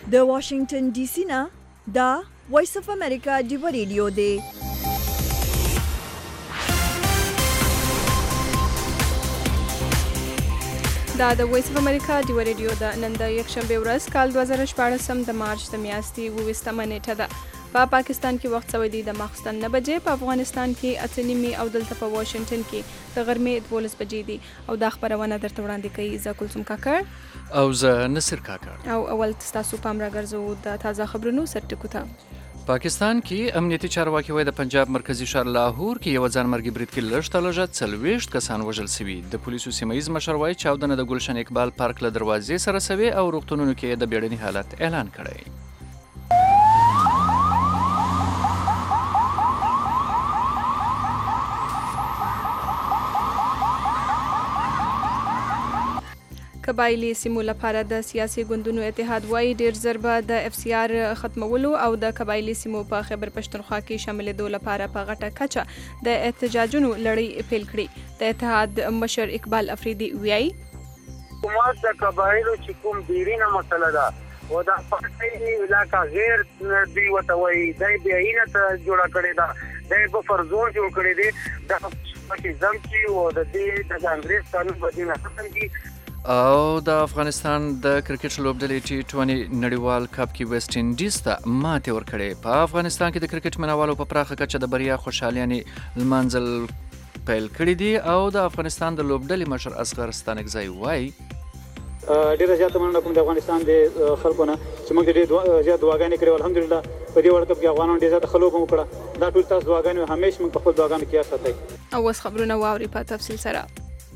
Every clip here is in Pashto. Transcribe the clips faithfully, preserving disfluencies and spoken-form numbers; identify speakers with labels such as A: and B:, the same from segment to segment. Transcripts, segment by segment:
A: د واشنگټن ډي سي نه دا وایس اف امریکا ډیو ریډیو دی.
B: دا د وایس اف امریکا ډیو ریډیو د نن د یکشنبه ورځ کال دوه زره شپاړس د مارچ د میاشتې اوویشتمه نیټه ده. په پاکستان کې وخت سوی دی د ماخستن نه بجې، په افغانستان کې اته نیمې او دلته په واشنگټن کې د غرمې دولس بجې دي. او دا خبرونه درته وړاندې کوي زه کلثوم کاکړ
C: او زه نصر کاکړ.
B: او اول تاسو پام راګرځو د تازه خبرونو سرټکو ته.
C: پاکستان کې امنیتي چارواکي وایي د پنجاب مرکزی ښار لاهور کې یو ځانمرګي برید کې لږ تر لږه څلوېښت کسان وژل سوي. د پولیسو سیمه ییز مشر وایي چاودنه د ګلشن اقبال پارک له دروازې سره سوي او روغتونونو کې د بیړني حالت اعلان کړی.
B: قبایلی سیمو لپاره د سیاسي ګوندونو اتحاد وایي ډیر ژر به د اف سی آر ختمولو او د قبایلی سیمو په خیبر پښتونخوا کې شاملېدو لپاره په غټه کچه د احتجاجونو لړۍ پیل کړي. د اتحاد مشر اقبال افریدي وایي
D: حکومت د قبایلو چې کوم دیرینه مسله ده او د پښتني علاقه غیر دی وته وایي د بیاینه ته جوړه کړې ده، د بفر زون جوړ کړی دی، د پاکستان چې او د دې د انګریز قانون بدینه ختم کی.
C: او د افغانستان د کرکټ لوبډلې ټي ټوئنټي نړیوال کپ کې ویسټ انډیز ته ماتې ورکړې. په افغانستان کې د کرکټ مینوالو په پراخه کچه د بریا خوشحالیانې لمانځل پیل کړي دي. او د افغانستان د لوبډلې مشر اصغر ستانکزی وایي
E: ډیره زیاته مننه کوم د افغانستان د خلکو نه چې موږ ډېر زیات دعاګانې کړې. الحمدلله په دې ورلډ کپ کې افغانانو ډېر زیاته ښه لوبه وکړه. دا ټول تاسو دعاګانې همیشه موږ په خپلو دعاګانو کې یاد ساتئ.
B: او اوس خبرونه واورئ په تفصیل سره.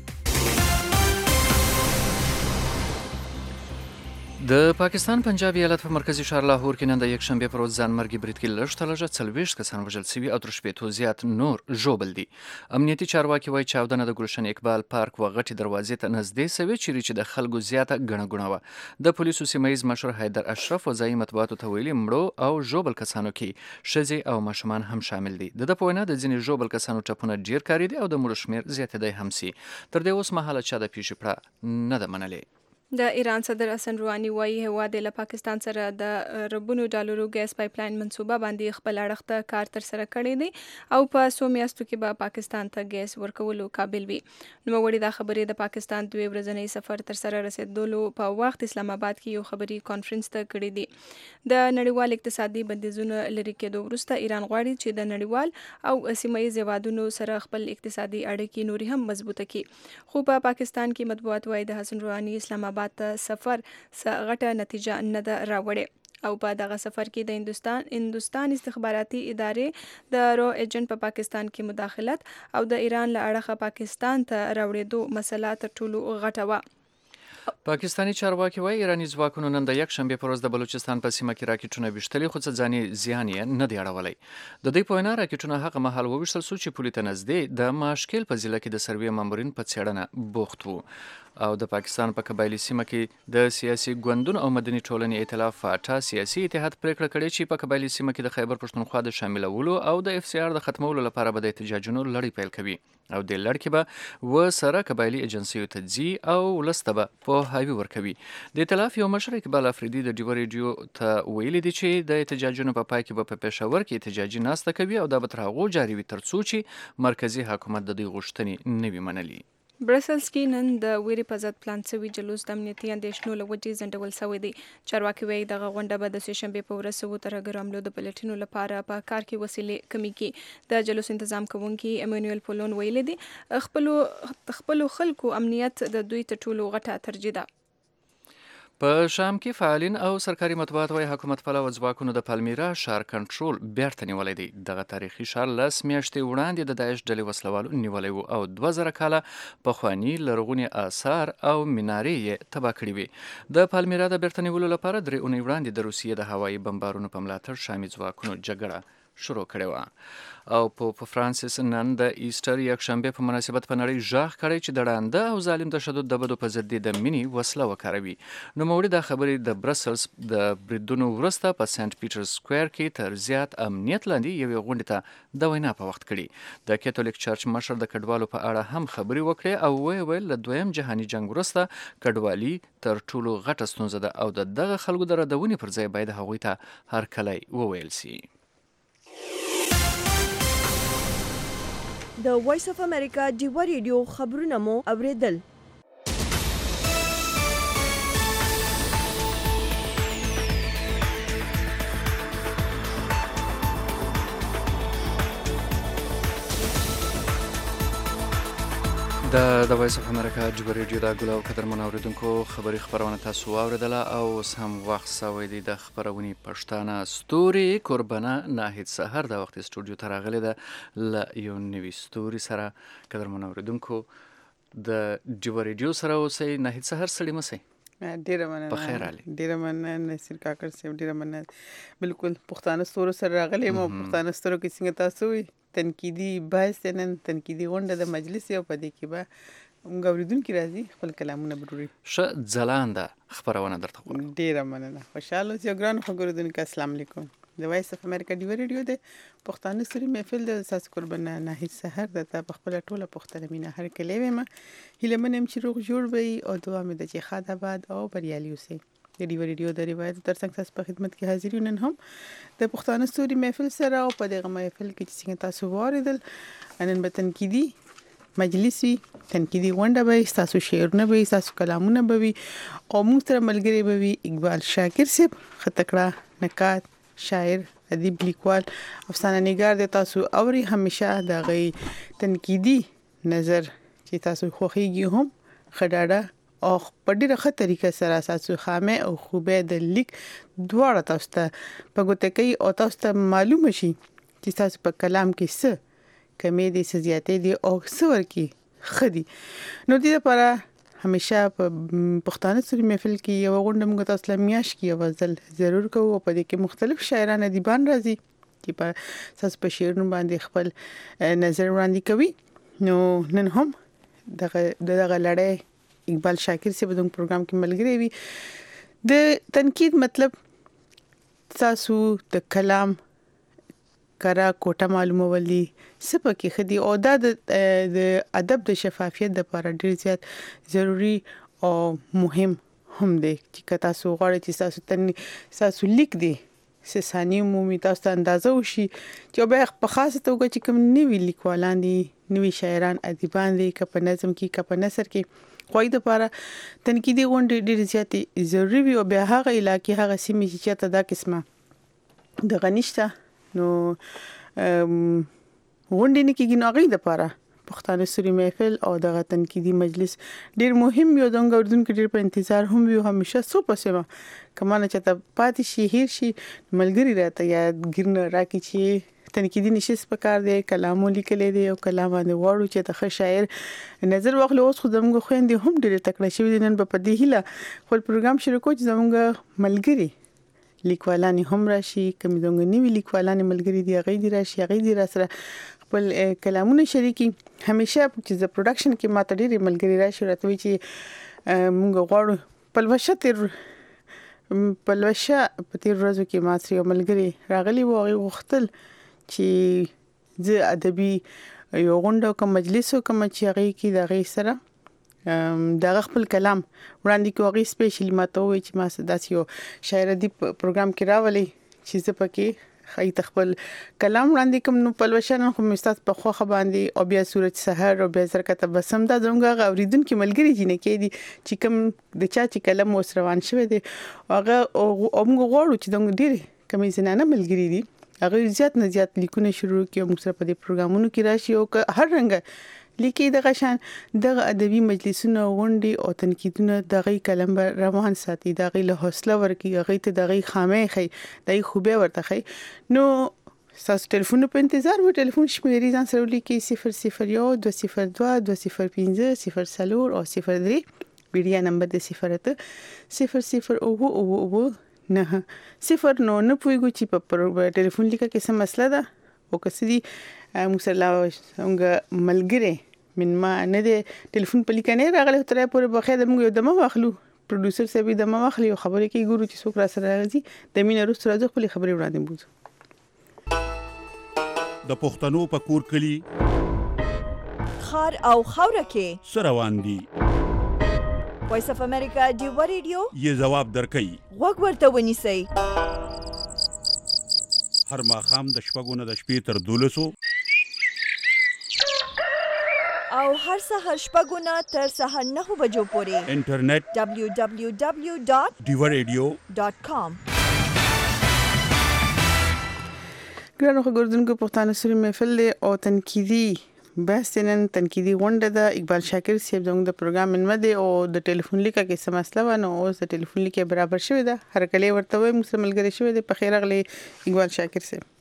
C: د پاکستان پنجاب ایالت په مرکزی ښار لاهور کې نن د یکشنبه پر ورځ ځانمرګي برید کې لږ تر لږه څلوېښت کسان وژل سوي او تر شپېتو زیات نور ژوبل دي. امنیتي چارواکي وایي چاودنه د ګلشن اقبال پارک و غټې دروازې ته نږدې سوي چیرې چې د خلکو زیاته ګڼه ګوڼه وه. د پولیسو سیمه ییز مشر حیدر اشرف وځایي مطبوعاتو ته ویلي مړو او ژوبل کسانو کې ښځې او ماشومان هم شامل دي. د ده په وینا د ځینې ژوبل کسانو ټپونه ډیر کاري دي او د مړو شمېر زیاتېدی هم سي. تر دې اوس مهاله چا د پیښې پړه نه ده منلې.
B: د ایران صدر حسن روحاني وایي هیواد له پاکستان سره د ربونو ډالرو ګیس پایپ لاین منصوبه باندې خپل اړخ ته کار تر سره کړی دی او په څو میاشتو کې به پاکستان ته ګیس ورکولو قابل وي. نوموړي دا خبرې د پاکستان دوه ورځنی سفر تر سره رسیدلو په وخت اسلام آباد کې یو خبري کانفرنس ته کړی دی. د نړیوال اقتصادي بندیزونو لرې کېدو وروسته ایران غواړي چې د نړیوال او سیمه ییز هیوادونو سره خپل اقتصادي اړیکې نورې هم مضبوطه کړي. خو په پاکستان کې مطبوعات وایي د حسن روحاني اسلام آباد ته سفر څه غټه نتیجه نه ده راوړې او په دغه سفر کې د هندوستان هندوستان استخباراتي ادارې د رو ایجنټ په پاکستان کې مداخلت او د ایران له اړخه پاکستان ته راوړېدو مسله تر ټولو غټه وه.
C: پاکستانی چارواکي وایي ایراني ځواکونو نن د یکشنبه پر ورځ د بلوچستان په سیمه کې راکټونه ویشتلي خو څه ځاني زیان یې نه دی اړولی. د دوی په وینا راکټونه هغه مهال وویشتل سو چې پولې ته نږدې د ماشکل په ضلع کې د سروې مامورین په څېړنه بوخت وو. او د پاکستان په قبایلی سیمه کې د سیاسي ګوندونو او مدني ټولنې ائتلاف فاټا سیاسي اتحاد پریکړه کړې چې په قبایلی سیمه کې د خیبر پښتونخوا د شاملولو او د اف سی آر د ختمولو لپاره به د احتجاجونو لړۍ پیل کوي. او د لړ کې به و سره قبایلی ایجنسیو ته ځي او ولسته به پوهاوی ورکوي. د ائتلاف یو مشر اقبال افریدي د ډیو ریډیو ته ویلي دي چې د احتجاجونو په پای کې به په پېښور کې احتجاجي ناسته کوي او دا به تر هغو جاري وي تر څو چې مرکزي حکومت د دوی غوښتنې نه وي منلي.
B: برسلز کې نن د ویرې په ضد پلان شوي جلوس د امنیتي اندېښنو له وجې ځنډول شوی دی. چارواکي وایي دغه غونډه به د سې شنبې په ورځ سوو ترهګرو حملو د پلټنو لپاره په کار کې وسیلې کمې کړي. د جلوس انتظام کوونکي ایمانویل پولون ویلي دي خپلو خپلو خلکو امنیت د دوی تر ټولو غټه ترجیح ده.
C: په شام کې فعالین او سرکاري مطبوعات وایي حکومت پلوه ځواکونو د پالمیرا ښار کنټرول بیرته نیولی دی. دغه تاریخي ښار لس میاشتې وړاندې د داعش ډلې وسلوالو نیولی و او دوه زره کاله پخواني لرغوني آثار او منارې یې تباه کړي وي. د پالمیرا د بیرته نیولو لپاره درې اونۍ وړاندې د روسیې د هوایي بمبارونو په ملاتړ شامي ځواکونو جګړه شروع کړې وه. او په فرانسیس نن د ایسټر یک شنبه په مناسبت په نړۍ ژغ کړی چې د ړانده او ظالم تشدد د بدو په ضد د مینی وسله وکاروي. نو موري د خبرې د برسلز د بریدونو ورسته په سنت پیټرز سکوير کې تر زیات امنیت لاندې یوې غونډې ته د وینا په وخت کړي. د کاتولیک چرچ مشر د کډوالو په اړه هم خبرې وکړې او وی ویل له دویم جهاني جنگ ورسته کډوالي تر ټولو غټه ستونزه ده او د دغه خلکو د ردونې پر ځای باید هغوی ته هر کله وویل سي.
A: د وایس اف امریکا ډیوا ریډیو خبرونه مو اوریدل.
C: د د وایس اف امریکا ډیوا ریډیو د ګلو قدرمن اوریدونکو خبري خبرونه تاسو واوریدله او سم وخت سوي دي د خبرونې پښتانه ستوري قربانه ناهید سحر د وخت استودیو ته راغلي ده ل یو نوي ستوري سره قدرمن اوریدونکو د ډیوا ریډیو سره اوسئ. ناهید سحر سړی مسئ
F: ډیره مننه.
C: په خیر علي
F: ډیره مننه نصیر کاکړ صاحب ډیره مننه. بالکل پښتانه ستورو سره راغلي مو پښتانه ستورو کې څنګه تاسو وي تنقیدي بحث نن تنقیدي غونډه د مجلس یو په دې کې به موږ اوریدونکو راځي خپل کلامونه بروي
C: ښه ځلانده خبرونه درته کوم.
F: ډیره مننه. خوشاله اوسئ ګران اوریدونکو. السلام علیکم. د وایس اف امریکا ډیوا ریډیو د پښتانه ستوري محفل د اساس قربانه ناهید سحر د په خپل ټوله پښتنه مینا هر کله ویم هله منم چې روغ جوړ وي او دعا مې د چې خاطر آباد او بریالي اوسئ. د ډیوا ریډیو د روایت تر څنګ تاسو په خدمت کې حاضر یو. نن هم د پښتانه ستوري محفل سره او په دغه محفل کې چې څنګه تاسو واردل نن به تنقیدي مجلس وي تنقیدي غونډه به تاسو شعرونه به تاسو کلامونه به وي او موږ سره ملګری به وي اقبال شاکر صاحب خطکړه نکات شاعر ادیب لیکوال افسانه نگار د تاسو اوري همیشه د غي تنقیدي نظر چې تاسو خوخيږي هم خډاډه او په ډیره ښه طریقه سره تاسو خامه او خوبه د لیک دواړه تاسو ته په ګوته کوي او تاسو ته معلوم شي چې تاسو په کلام کې څه کمی دي څه زیاتې دي او څه ورکی خدي. نو دې لپاره همیشه په پښتانه ستوري محفل کې یو غونډه موږ تاسو له میاش کې یو ځل ضرور کوو په دې کې مختلف شاعران ادیبان راځي چې په تاسو په شعرونو باندې خپل نظر وړاندې کوي. نو نن هم دغه دغه لړۍ اقبال شاکر صاحب د پروګرام کې ملګری وي. د تنقید مطلب تاسو د کلام کرا کوټه معلومول دي سپکه خدي او د د ادب د شفافیت لپاره ډیر زیات ضروری او مهم هم دی چې تاسو غواړئ چې تاسو تن تاسو لیک دي سسانی مومي تاسو ته اندازه وشي چې به په خاصه توګه چې کوم نوی لیکوالان دي نوی شاعران ادیبان دي که په نظم کې که په نثر کې خوای د لپاره تنقیدي غونډې ډیر زیات ضروری وي او به هغه علاقې هغه سیمې چې ته دا قسمه د غنښت نو غونډې نه کېږي نو هغه د لپاره پښتانه ستوري محفل او دغه تنقیدي مجلس ډیر مهم یو دغه اردوونکو ډیر په انتظار هم وي همیشه سو پسما کمانه چې ته پاتې شي هیر شي ملګری راته یا ګرنه راکې چې تنقیدي نشي سپکار دی کلام لیکلې دی او کلام باندې وړو چې ته شاعر نظر واخلو. اوس خو زموږ خويندې هم ډیر تکړه شوی نن په دې هله خپل پروګرام شروع کوو چې زموږ ملګری لیکوالان هم راشي کوم دغه نوی لیکوالان ملګری دی غي دی راشي غي دی را سره خپل کلامونه شریکي. همیشه چې د پروډکشن کې ماته ډېر ملګری راشي راته وی چې موږ غواړو پلوشه تر پلوشه په تیر ورځو کې ماته یو ملګری راغلی و هغه وختل چې د ادبي یو غونډه کوم مجلس کوم چې هغه کې د غي سره دا خپل کلام وړاندې کوي سپیشلی ماته وی چې ما داسې یو شاعر دی پروګرام کې راولي چې زه پکې خای تخپل کلام وړاندې کوم نو پلوشن خو مستات په خوخه باندې او بیا صورت سحر او بیا زرکته بسم دا زموږه اوریدونکو ملګری جنې کې دي چې کوم د چا چې کلم وس روان شوی دی هغه موږ غواړو چې دغه ډیر کمی زنانه ملګری دي هغه زیات نه زیات لیکونه شروع کړي موږ سره په دې پروګرامونو کې راشي او هر رنګ لیکي دغه شان دغه ادبي مجلسونه غونډې او تنقیدونه دغه کلم روان ساتي دغه له حوصله ورکی هغه ته دغه خامه خي دغه خوبه ورته خي. نو تاسو ټلیفون په انتظار و ټلیفون شمیرې ځان سره لیکي صفر صفر یو دوه صفر دوه دوه صفر پنځه صفر څلور او صفر درې ویډیا نمبر د صفر ته صفر صفر او او او نه صفر نو نه پویګو چې په ټلیفون لیکه کې څه مسله ده او کسي موږ سره څنګه ملګری من ما نه دی ټلیفون په لیکنه راغلی تر پورې بخیر موږ یو دمه واخلو پروډوسر صاحب دمه واخلي او خبرې کوي ګورو چې څوک را سره راځي د مینه روس راځي خپل خبرې وړاندې بوزو
G: د پښتنو په کور کلی
A: خار او خاوره کې
G: سروان دي
A: وایس اف امریکا ډیو ریډیو
G: یې جواب درکړي
A: وګ ورته ونیسئ
G: هر ماښام د شپږو نه د شپې تر دولسو
A: او هر سهار شپږو نه تر سهار نهو بجو پورې
G: انټرنیټ
A: دبلیو دبلیو دبلیو ډاٹ
G: ډیو ریډیو
A: ډاٹ کام
F: ګرانو خبردونکو پښتانه سری محفل او تنقیدي بحث نن تنقیدي غونډه ده اقبال شاکر صاحب زموږ د پروګرام منمه او د ټلیفون لیکه کې سم مسله ونه او د ټلیفون لیکه برابر شوی ده هر کله ورته وي موږ ملګری شوی ده په خیر غلي اقبال شاکر صاحب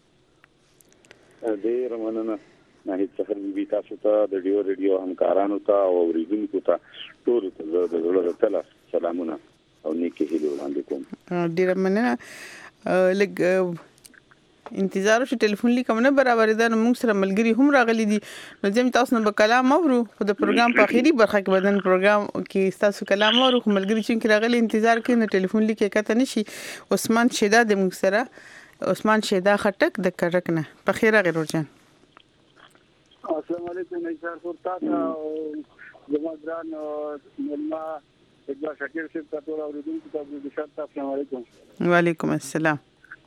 H: ډیر مننه نه هیڅ څه بي تاسو ته د ډیو ریډیو همکارانو ته او ریډونکو ته ټول ته د زړه تل سلامونه او نیکی هیله وړاندې کوم
F: ډیر مننه لګ انتظار شو ټلیفون لیکم نه برابر ده نو موږ سره ملګری هم راغلي دي نو زم تاسو نه په کلام اورو خو د پروګرام په اخیری برخه کې بدن پروګرام کې تاسو کلام اورو خو ملګری چې راغلي انتظار کوي نو ټلیفون لیکه کته نشي عثمان شیدا د موږ سره عثمان شیدا خټک د کرک نه په خیر غیر ورجن
D: السلام علیکم نثار فرتات او جمعران ملما اقبال شاکر صاحب ته ټول اوریدونکو ته د شرط السلام علیکم
F: وعلیکم السلام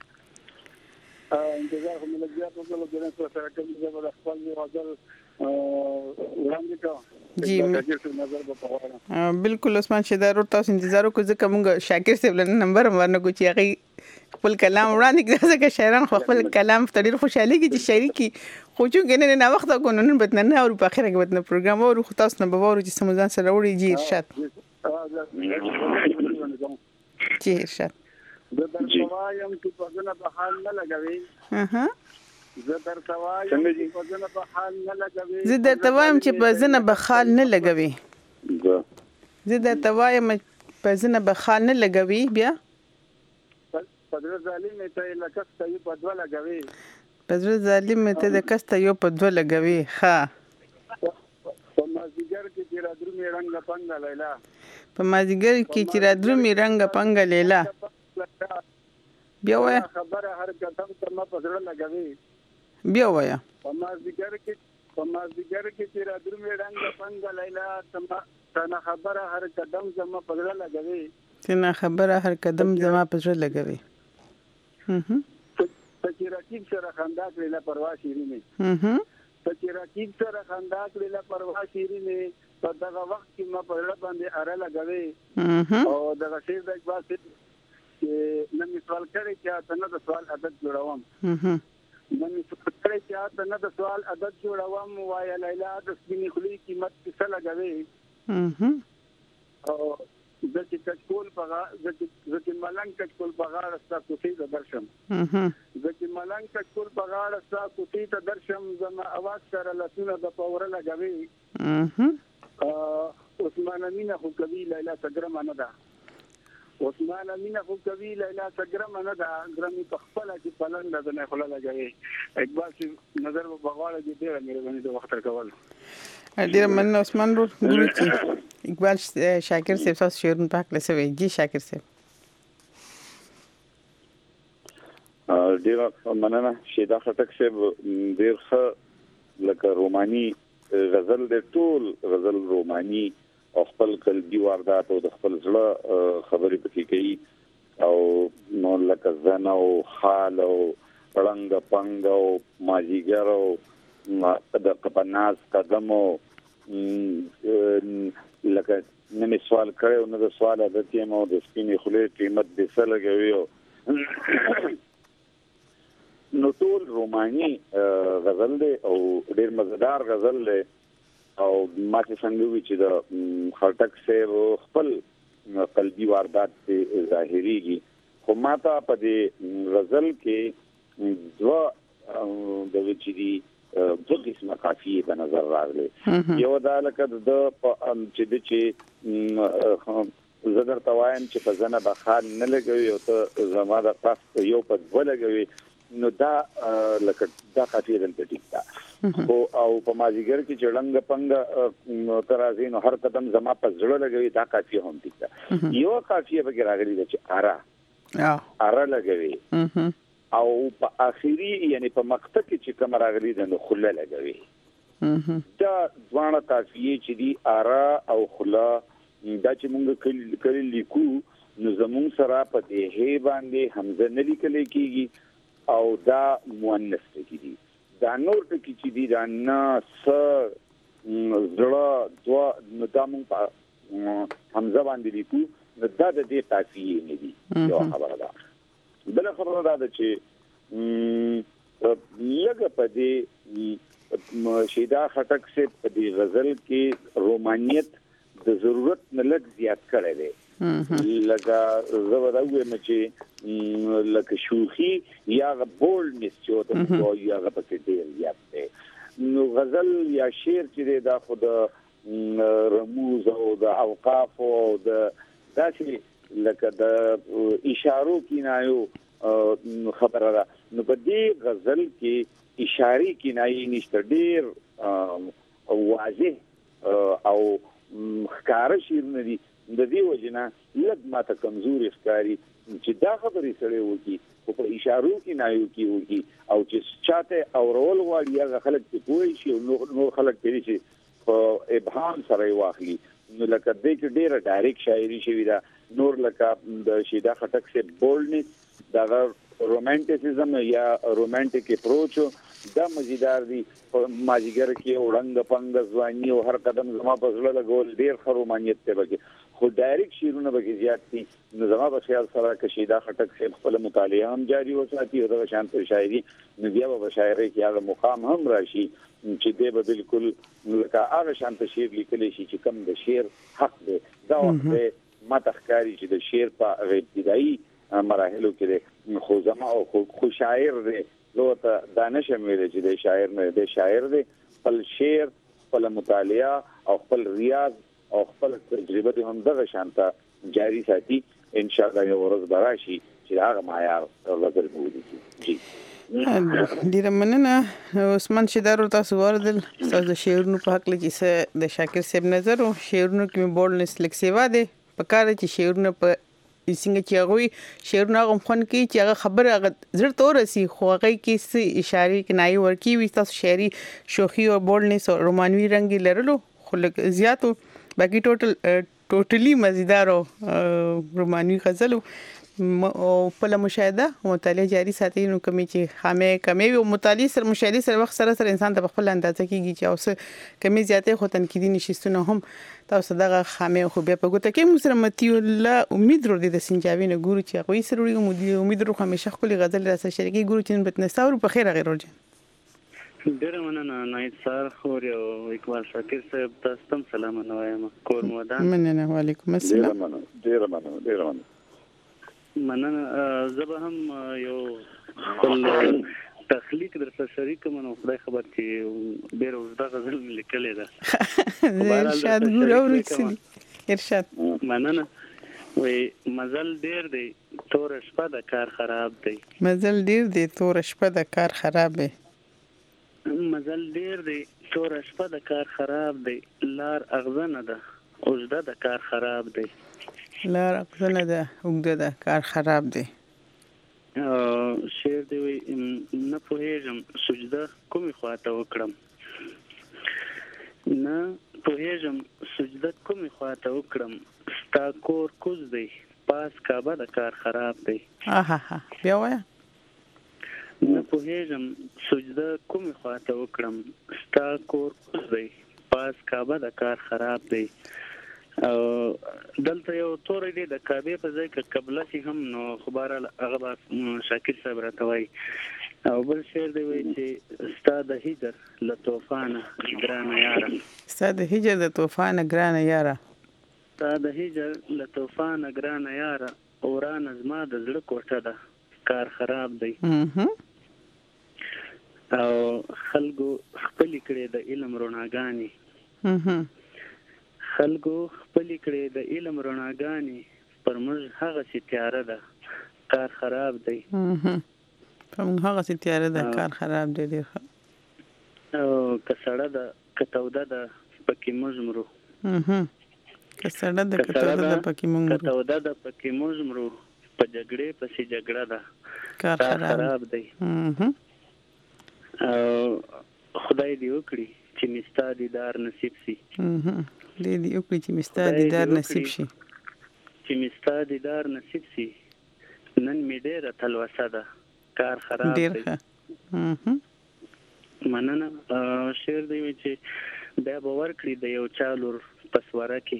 D: انتظار کوم لږه په ټول کې نه سره کوم ځای په خپل غزل وړاندې کا
F: جی
D: شاکر صاحب نظر په پوره
F: بالکل عثمان شیدا ورته تاسو انتظار کو ځکه موږ شاکر صاحب له نمبر ورنه کو چې هغه خپل کلام وړاندې کړه ځکه شاعران خپل کلام په ډېر خوشحالي کې چې شاعري کې خو چې کنه نه وخت کو نن بدن نه او په اخر کې بدن پروګرام او خو تاسو نه بوارو چې سمځان سره وړي جی ارشاد جی ارشاد
D: زه درته وایم چې په ځنه په حال نه لګوي
F: اها
D: زه درته وایم چې په ځنه په حال نه لګوي
F: زه درته وایم چې په ځنه په حال نه لګوي زه درته وایم په ځنه په حال نه لګوي بیا
D: پدر ظالم ته لکسته یو په دوه لګوي
F: پدر ظالم ته د کسته یو په دوه لګوي ها
D: په مازیګر کې چې را درومي رنګ پنګ لیلا
F: په مازیګر کې چې را درومي رنګ پنګ لیلا بیا وای
D: خبره هر قدم ته ما پزړه لګوي
F: بیا وای
D: په مازیګر کې په مازیګر کې چې را درومي رنګ پنګ لیلا تما تنه خبره هر قدم زما پزړه لګوي
F: تنه خبره هر قدم زما پزړه لګوي هه
D: چې رقیب سره خندا کړي لا پروا شيرینه
F: هه
D: چې رقیب سره خندا کړي لا پروا شيرینه په دغه وخت کې ما په لړ باندې اره لګوي او دغه شیر د اقبال چې نن سوال کړي چې تاسو د سوال عادت جوړوم نن سوال کړي چې تاسو د سوال عادت جوړوم وای لیلا د سپینې خلی قیمت څه لګوي او ځکه کټکول پغا ځکه ملنګ کټکول پغا راستا کوټې ته درشم ځکه ملنګ کټکول پغا راستا کوټې ته درشم زما اواز سره لسونه د پوره لګوي عثمان امینه خو کوي لیلا سګرم نه ده عثمان امینه خو کوي لیلا سګرم نه ده ګرامي په خپل کې پلند ده نه خلا لګوي اقبال چې نظر په بغاړه کې ډیر مې باندې د وخت کول
F: ډیر من عثمان رو ګورو چې اقبال شاکر صاحب تاسو شعرونه پاک لسوي جی شاکر صاحب
H: ډیر مننه شیدا خټک صاحب ډیر ښه لکه روماني غزل د ټول غزل روماني او خپل قلبي واردات او د خپل ځړه خبرې پکې کوي او نو لکه زنه او حال او رنګ پنګ او ماجیګر او د قپناز قدمو لکه نن سوال کړو نو د سوال عادت یې مو د سپینې خولې قیمت د څه لګوي نو ټول روماني غزل دی او ډیر مزیدار غزل دی او ما چې څنګه وی چې د خټک صاحب خپل قلبي واردات ته ظاهريږي خو ماته په دې غزل کې دوا د وچې دو قسمه قافیه په نظر راغلي یو دا لکه د چې د چې زه درته وایم چې په ځنه به خان نه لګوي او ته زما د پاس یو په دوه لګوي نو دا لکه دا قافیه دلته ټیک ده خو او په مازیګر کې چې لنګ پنګ ترازی نو هر قدم زما په زړه لګوي دا قافیه هم ټیک ده یو قافیه به راغلي ده چې ارا ارا لګوي او په اخیری یعنی په مقطع کې چې کوم راغلي ده نو خله لګوي دا ځوانه قافیه چې دی ارا او خلا دا چې موږ کلی لیکو نو زمون سره په دې هی باندې حمزه نه لیکل کیږي او دا مؤنث کیږي دا نور ټکی چې دی دا نه س زړه دوا نو دا موږ حمزه باندې لیکو نو دا د دې قافیه نه دی یو خبره ده بل خبره ده چې لږه په دې شیدا خټک سے په دې غزل کې رومانیت د ضرورت نه لږ زیات کړی دی لکه زه به دا وایم چې لکه شوخي یا بولډنس چې ورته وایي هغه پکې ډېر زیات دی نو غزل یا شعر چې دی دا خو د رموز او د اوقاف او د داسې لکه د اشارو کنایو خبره ده نو په دې غزل کې اشاری کنایي نشته ډېر واضح او ښکار شیر نه دي د دې وجنه لږ ماته کمزوري ښکاری چې دا خبرې سره وږي او په اشارو کنایو کې وږي او چې چاته اورول واړي هغه خلک په کوی شي نو نو خلک پېری شي په ابهام سره واخلي نو لکه دې کې ډېر ډایرکټ شاعري شوی دا نور لکه د شیدا خټک سے بولډنس دا رومانټیسزم یا رومانټیک اپروچ دا مزیدار دی ماجیګر کې وړنګ پنګ ځواني او هر قدم زما په زړه لګول ډیر خرومانیت ته بګي خو ډایرکټ شیرونه بګي زیات دي نو زما په خیال سره کې شیدا خټک سے خپل مطالعه هم جاری وساتي او د شانت شاعري نو بیا په شاعري کې هغه مقام هم راشي چې دی به بالکل لکه هغه شانت شعر لیکلی شي چې کم د شعر حق دی دا وخت ما تخکاری چې د شعر په ابتدایي مراحلو کې خو زما او خو شاعر دی نو ته دانش مې چې د شاعر نه د شاعر دی خپل شعر خپل مطالعه او خپل ریاض او خپل تجربه هم دغه شانته جاری ساتي ان شاء الله یو ورځ براشي چې هغه معیار غزل بودی جی
F: ډیر مننه عثمان شیدار تاسو وردل تاسو شعرونو په حق لږه د شاکر صاحب نظر او شعرونو کې بولنس لیک سیوا دی په کار چې شعرونو په څنګه چې هغه شعرونه غو خون کې چې هغه خبره زړه تورسي خو هغه کې څه اشاره کنایي ورکی وي تاسو شعري شوخي او بولنس او رومانوي رنگ لرلو خو زیاتو باقي ټوټل ټوټلی مزیدار او رومانوي غزل او په مشاهده مطالعه جاری ساتي نو کمی چې خامه کمی او مطالعه سره مشاهده سره وخت سره سره انسان ته خپل اندازه کیږي چې اوس کمی زیاته خو تنقیدي نشستونه هم تاسو دغه خامه خو بیا په ګوته کې موږ سره متي الله امید ورو دي د سنجاوي نه ګورو چې هغه سره ورو امید ورو همیشه خپل غزل را سره شریکي ګورو چې بت نستاور په خیر غیر ورجن
I: ډیره مننه نایت سار خور او اقبال شاکر صاحب تاسو ته سلام نوایم کور مودان
F: مننه وعلیکم السلام
H: ډیره مننه ډیره مننه
I: مننه زه هم یو خپل تخلیق در سره شریک منو خدای خبر چې ډیر اوږده غزل لیکلې ده
F: ارشاد ګورو ورسېږي ارشاد
I: مننه وې مزل ډیر دی تور شپه د کار خراب دی
F: مزل ډیر دی تور شپه د کار خراب دی
I: مزل ډیر دی تور شپه د کار خراب دی لار اغزنه ده اوږده د کار خراب دی
F: لار اغزنه ده اوږده د کار خراب دی
I: شعر دی وی نه پوهیږم سجده کومې خواته وکړم نه پوهیږم سجده کومې خواته وکړم ستا کور کوز دی پاس کعبه د کار خراب دی
F: اها بیا وایه
I: نه پوهیږم سجده کومې خواته وکړم ستا کور کوز دی پاس کعبه د کار خراب دی او دلته یو تور دی د کعبه په ځای کې قبله شي هم نو خبره هغه شاکر صاحب راته وایي او بل شعر دی وایي چې ستا د هجر له طوفانه ګرانه یاره
F: ستا د هجر د طوفانه ګرانه یاره
I: ستا د هجر له طوفانه ګرانه یاره اوران زما د زړه کوټه ده کار خراب دی او خلکو خپل کړي د علم روناګانی خلکو خپلې کړې د علم رڼاګانې پر موږ هغسې تیاره ده کار خراب دی
F: په موږ هغسې تیاره ده کار خراب دی ډېر ښه
I: او که سړه ده که توده ده پکې موږ مرو
F: که سړه ده که توده ده پکې موږ مرو
I: که توده ده پکې موږ مرو په جګړې پسې جګړه ده
F: کار خراب
I: دی او خدای دې وکړي چې مې ستا دیدار نصیب شي
F: خدای دې وکړي چې مې ستا دیدار نصیب شي
I: چې مې ستا دیدار نصیب شي نن مې ډېره تلوسه ده کار خراب دی
F: ډېر ښه
I: مننه شعر دی چې بیا به ورکړي د یو چا لور په سوره کې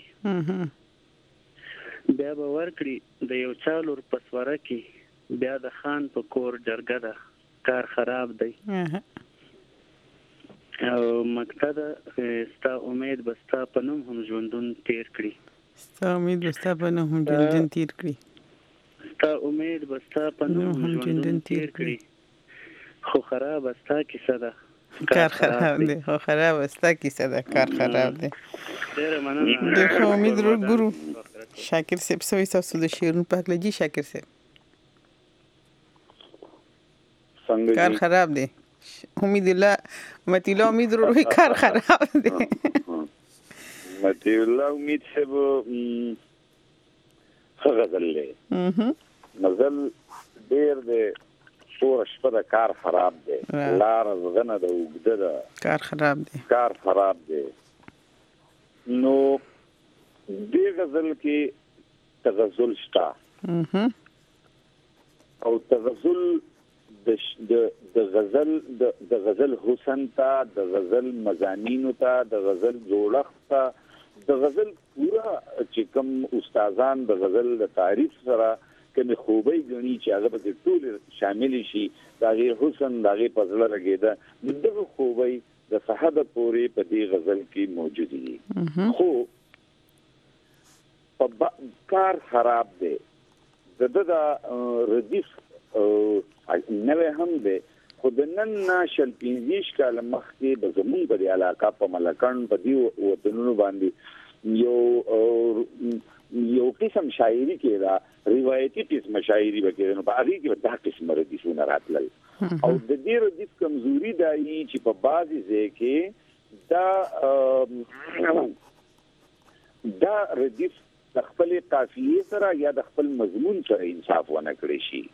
I: بیا به ورکړي د یو چا لور په سوره کې بیا د خان په کور جرګه ده کار خراب دی او مقصد ستا امید به ستا په نوم هم ژوندون تیر کړي
F: ستا امید به ستا په نوم هم ژوندون تیر کړي
I: ستا امید به ستا په نوم هم ژوندون تیر کړي خو خراب ستا کیسه ده
F: کار خراب دی خو خراب ستا کیسه ده کار خراب دی
I: ډېره مننه
F: ډېر ښه امید ګورو شاکر صاحب څه وایي تاسو د شعرونو په هکله جي شاکر صاحب کار خراب دی امید الله متی الله امید روی کار خراب دی
H: متی الله امید صاحب ښه غزل دی غزل ډېر دی سوره شپه د کار خراب دی لاره زغنه ده اوږده ده
F: کار خراب دی
H: کار خراب دی نو دې غزل کې تغزل شته او تغزل د د غزل د غزل حسن ته د غزل مضامینو ته د غزل جوړښت ته د غزل پورا چې کوم استادان د غزل د تعریف سره کومې خوبۍ ګڼي چې هغه پکې ټول شامل شي د هغې حسن د هغې په زړه لګېده دغه خوبۍ د صحابه پورې په دې غزل کې موجود دي خو کار خراب دی د ده د ردیف نوې هم دی خو د نن نه شل پنځه کاله مخکې به زمونږ په دې علاقه په ملکڼ په دې وطنونو باندې یو یو قسم شاعري کېده روایتي قسم شاعري به کېده نو په هغې کې به دا قسم ردیفونه راتلل او د دې ردیف کمزوري دا وي چې په بعضې ځای کې دا دا ردیف د خپلې قافیې سره یا د خپل مضمون سره انصاف ونه کړی شي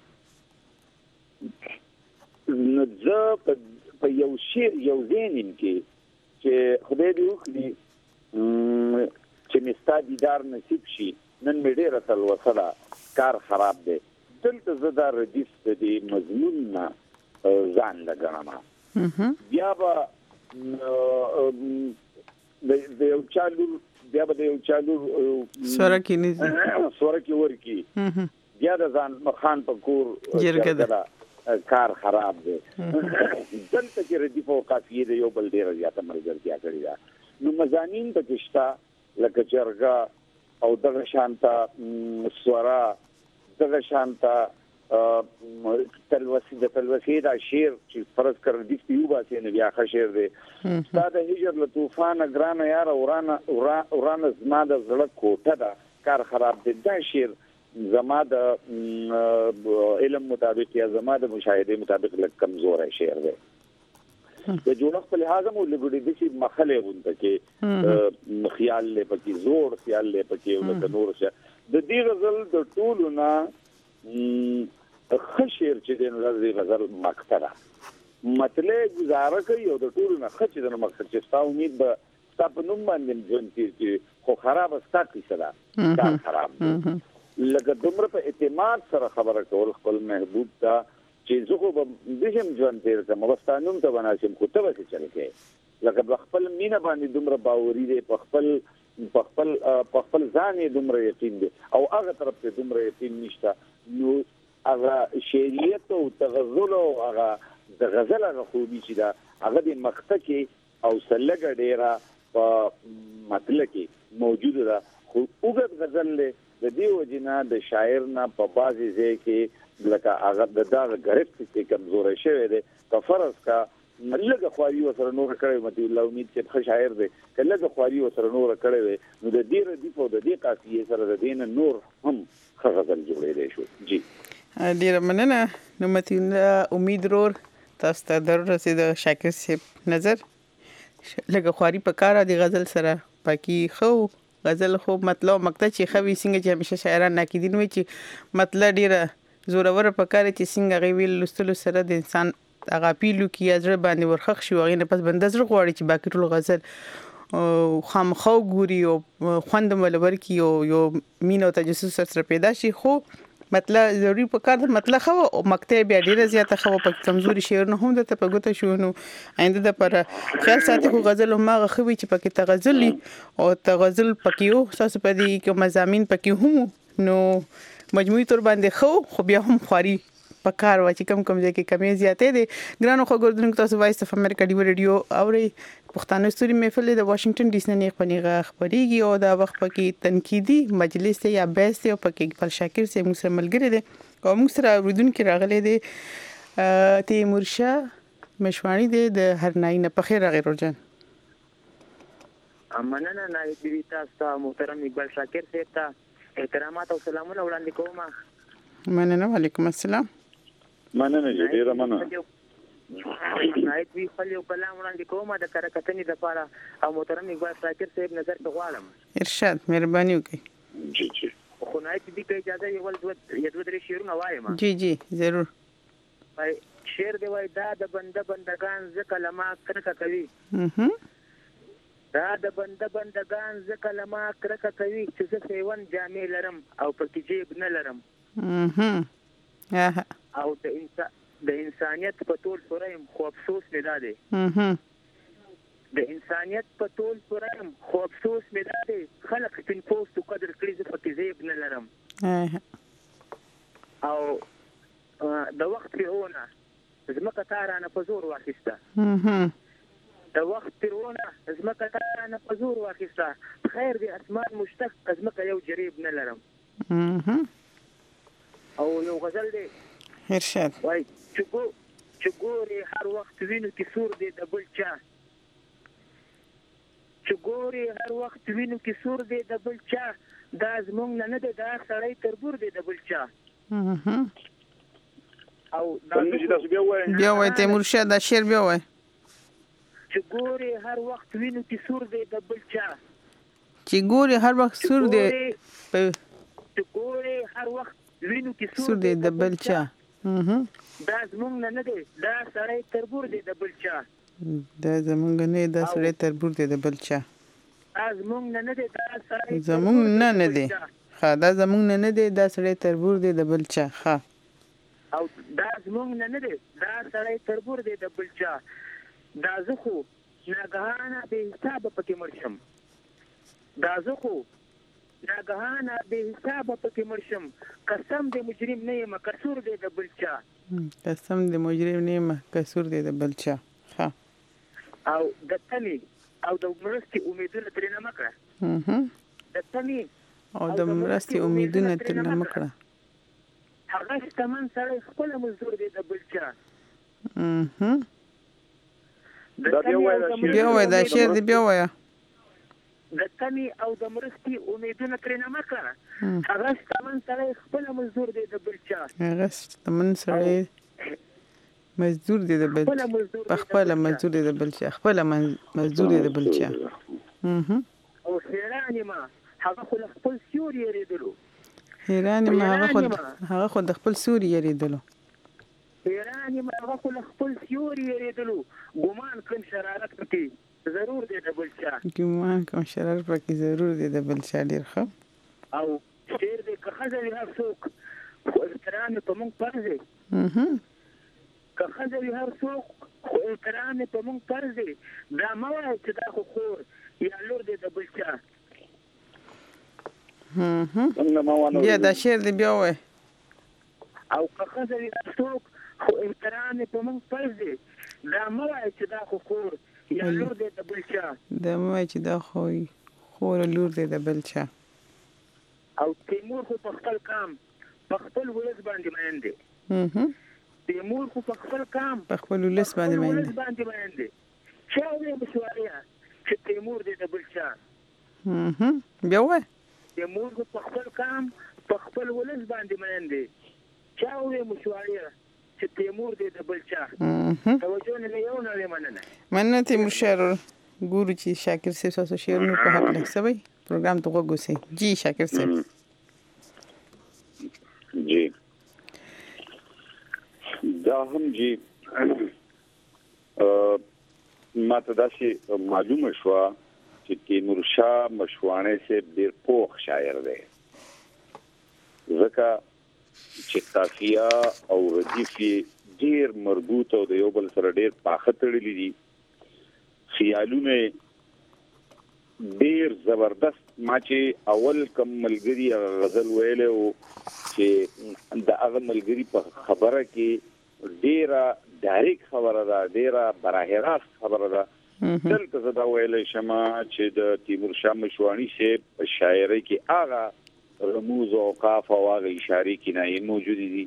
H: نو زه په یو شعر یو ځای نیم کې چې خدای دې وکړي چې مې ستا دیدار نصیب شي نن مې ډېره تلوسه ده کار خراب دی دلته زه دا ردیف د دې مضمون نه ځان له ګڼم بیا به د یو چا لور بیا به د یو چا لور
F: سوره کې نیزي
H: سوره کې ورکي بیا د ځان خان په کور جرګه ده کار خراب دی دلته کې ردیف او قافیې د یو بل ډېره زیاته ملګرتیا کړې ده نو مضامین پکې شته لکه جرګه او دغه شانته سوره دغه شانته تلوسې د تلوسې دا شعر چې فرض کړ ردیف کې وباسي نو بیا ښه شعر دی ستا د هجر له طوفانه ګرانه یاره ورانه ورانه زما د زړه کوټه ده کار خراب دی دا شعر زما د علم مطابق یا زما د مشاهده مطابق لږ کمزوری شعر دی د جوړښت په لحاظ مو لګړي د چې مخله غونډه کې خیال له پکې زوړ خیال له پکې او د نور څه د دې غزل د ټولو نه خشیر چې د غزل غزل مقطره مطلب گزاره کوي او د ټولو نه خچ د مقصد چې ستا امید به ستا په نوم باندې ژوند تیر کړي خو خراب ستا کیسه ده کار خراب لکه دومره په اعتماد سره خبره کول خپل محبوب ته چې زه خو به دهم ژوند تیر کړم وستانوم ته بناسم خو ته به چل کې لکه خپل مینه باندې دومره باوري دی په خپل په خپل په خپل ځان یې دومره یقین دی او هغه طرف ته دومره یقین نشته نو هغه شعریت او تغزل او هغه د غزل هغه خوبي چې دا هغه د مقطع کې او سلګه ډیره په مطلب کې موجوده ده خو وګت غزل له د دې وجنه د شاعر نه په بازي ځای کې لکه هغه د دا غرفت کې کمزوري شوی دی که فرض کا لږه خواري وسره نور کړی مته الله امید چې ښه شاعر دی کله خواري وسره نور کړی دی نو د دې ردی په د دې قافیه سره د دین نور هم ښه غزل جوړېدای شو. جی
F: ډیر مننه. نو مته امید رور تاسو ته ضرور رسید شاکر صاحب نظر لږه خواري په کار دی غزل سره پکې خو غزل خو مطلب مقطع چې خوي څنګه چې همیشه شاعران ناکیدین وي چې مطلب ډیره زورور په کار چې څنګه غوي لستلو سره د انسان هغه پیلو کې ازره باندې ورخښ شي وغه نه پس بندزر غواړي چې باقي ټول غزل خامخو ګوري او خوند ملور کی او یو مینو تجسس سره پیدا شي خو مطلب ضروري په کار د مطلب خو او مکتب بیا ډیره زیاته خو په کمزوري شعر نه هم د ته په ګوته شو نو آینده د پر خیال ساتي خو غزل ما غوي چې پکې تغزلی او تغزل پکې یو تاسو په دې کې مزامین پکې هم نو مجموعي تور باندې خو خو بیا هم خواري په کار وا چې کم کم ځای کې کمی زیاتې دي ګرانو خو ګردونکو تاسو وایس اف امریکا دی ریډیو اوري پښتانه ستوري محفل د واشنگټن ډي سي نه خبريږي خبريږي او دا وخت پکې تنقیدي مجلس یا بحث او پکې خپل شاکر سي موږ سره ملګری دي او موږ سره ورودونکو راغلي دي تیمور شاه مشوانی دي د هرنای نه په خیر غیر ورجن
J: امنه نه دی تاسو محترم اقبال شاکر صاحب ته احترامات او سلامونه وړاندې کوم.
F: مننه. وعلیکم السلام.
H: مننه ډیره مننه.
J: نایت وی خپل یو کلام وړاندې کوم د کرکټنی د پاره او محترم اقبال شاکر صاحب نظر ته غواړم.
F: ارشاد مهرباني وکړئ.
H: جی جی
J: خو نایت دې کې اجازه یو ول یو درې شعرونه وایم.
F: جی جی ضرور.
J: وای شعر دی وای دا د بنده بندگان ز کلمه کرکه کوي.
F: اها
J: دا د بنده بندگان ز کلمه کرکه کوي چې زه سیون جامې لرم او پکې جیب نه لرم.
F: اها
J: او د انسان د انسانيت په ټول سورم خو افسوس مې دادې.
F: اها
J: د انسانيت په ټول سورم خو افسوس مې دادې خلک سپین پوسټ قدر کړی زه پکې زیب نه لرم.
F: اها
J: او د وخت پیرونه زمکه تارانه په زور واخیسته.
F: اها
J: د وخت پیرونه زمکه تارانه په زور واخیسته خیر دی اسمان مشتق زمکه یو جریب نه لرم.
F: اها
J: او یو غزل دی
F: ارشاد
J: وای چګو چګوري هر وخت وینو کې سور دی د بل چا چګوري هر وخت وینو کې سور دی د بل چا دا زمونږ نه دی دا سړی تربور دی د بل چا.
F: اها
J: او
F: بیا وای تیمور شاه دا شعر بیا وای
J: چګوري هر وخت وینو کې سور دی د بل چا
F: چګوري هر وخت سور دی
J: چګوري هر وخت وینو کې
F: سور دی د بل چا. اها
J: دا زمونږ نه دی دا سړی تربور دی د بل چا
F: دا زمونږ نه دا سړی تربور دی د بل چا
J: دا زمونږ نه دی دا سړی
F: زمونږ نه نه دی ها دا زمونږ نه دی دا سړی تربور دی د بل چا. ها
J: او دا زمونږ نه دی دا سړی تربور دی د بل چا دا زه خو ناګهانه به حساب پکې مرشم دا زه خو ناګهانه به حساب پکې مرشم قسم دې مجرم نه یم کسور دې د بل چا
F: قسم دې مجرم نه یم کسور دې د بل چا. ها
J: او د تني او د مرستي امیدونه ترې نه مکړه.
F: اها
J: د تني
F: او د مرستي امیدونه ترې نه مکړه.
J: هغه ستمن سره خپل مزدور دې د بل چا.
F: اها
H: دا
F: بیا وای دا شعر دې بیا وای
J: د تني او د مرستي امیدونه ترې نه مکړه. هغه ستمن سره خپل مزدور دی د بل چا.
F: هغه ستمن سره مزدور دی د بل چا خپل مزدور دی د بل چا خپل مزدور دی د بل چا. اها
J: او حیران ما هغه خو خپل سیوري یریدلو
F: حیران ما هغه خو هغه خو د خپل سیوري یریدلو
J: حیران ما هغه خو خپل سیوري یریدلو ګمان کوم شرارت پکې ضرور دی د بل چا
F: ګمان کوم شرارت پکې ضرور دی د بل چا. ډیر ښه.
J: او شعر دې که ښځه وي هر څوک خو احترام په موږ فرض دی.
F: اها
J: که ښځه وي هر څوک خو احترام په موږ فرض دی. دا مه وایه چې دا خو خور یا لور دی د بل چا.
F: اها بیا دا شعر دې بیا وای
J: او که ښځه وي هر څوک خو احترام په موږ فرض دی. دا مه وایه چې دا خو خور یا لور دی د بل چا.
F: دا مه وایه چې دا خو خور لور دی د بل چا.
J: او تیمور خو په خپل کام په خپل ولس باندې مین دی.
F: اها
J: تیمور خو په خپل کام
F: په خپل ولس باندې
J: ولس باندې باندې چا وې مشواریا چې تیمور دې د بل چا
F: هم بیا وای
J: تیمور خو په خپل کام په خپل ولس باندې باندې چا وې مشواریا چې تیمور دې د بل چا توجه نه یو نه مننه
F: مننه تیمور شهر ګورو چې شاکر صاحب تاسو شعرونه په حق له سوي پروګرام ته وګورئ جی شاکر صاحب
H: جی دا هم جی ما ته دا شي معلومه شو چې تیمور شاه مشوانه سے ډیر پوخ شاعر دی ځکه چې قافیه او ردیف ډیر مربوط او د یو بل سره ډیر پاخه تړلي دي خیالونه ډیر زبردست ما چې اول کم ملګری غزل ویلو چې د هغه ملګری په خبره کې ډیره ډایرک خبره ده ډیره براه راست خبره ده دلته زه دا ویلې شمه چې د تیمور شاه مشوانی سه په شاعرۍ کې هغه رموز او قاف او هغه اشاره کنایي موجود دي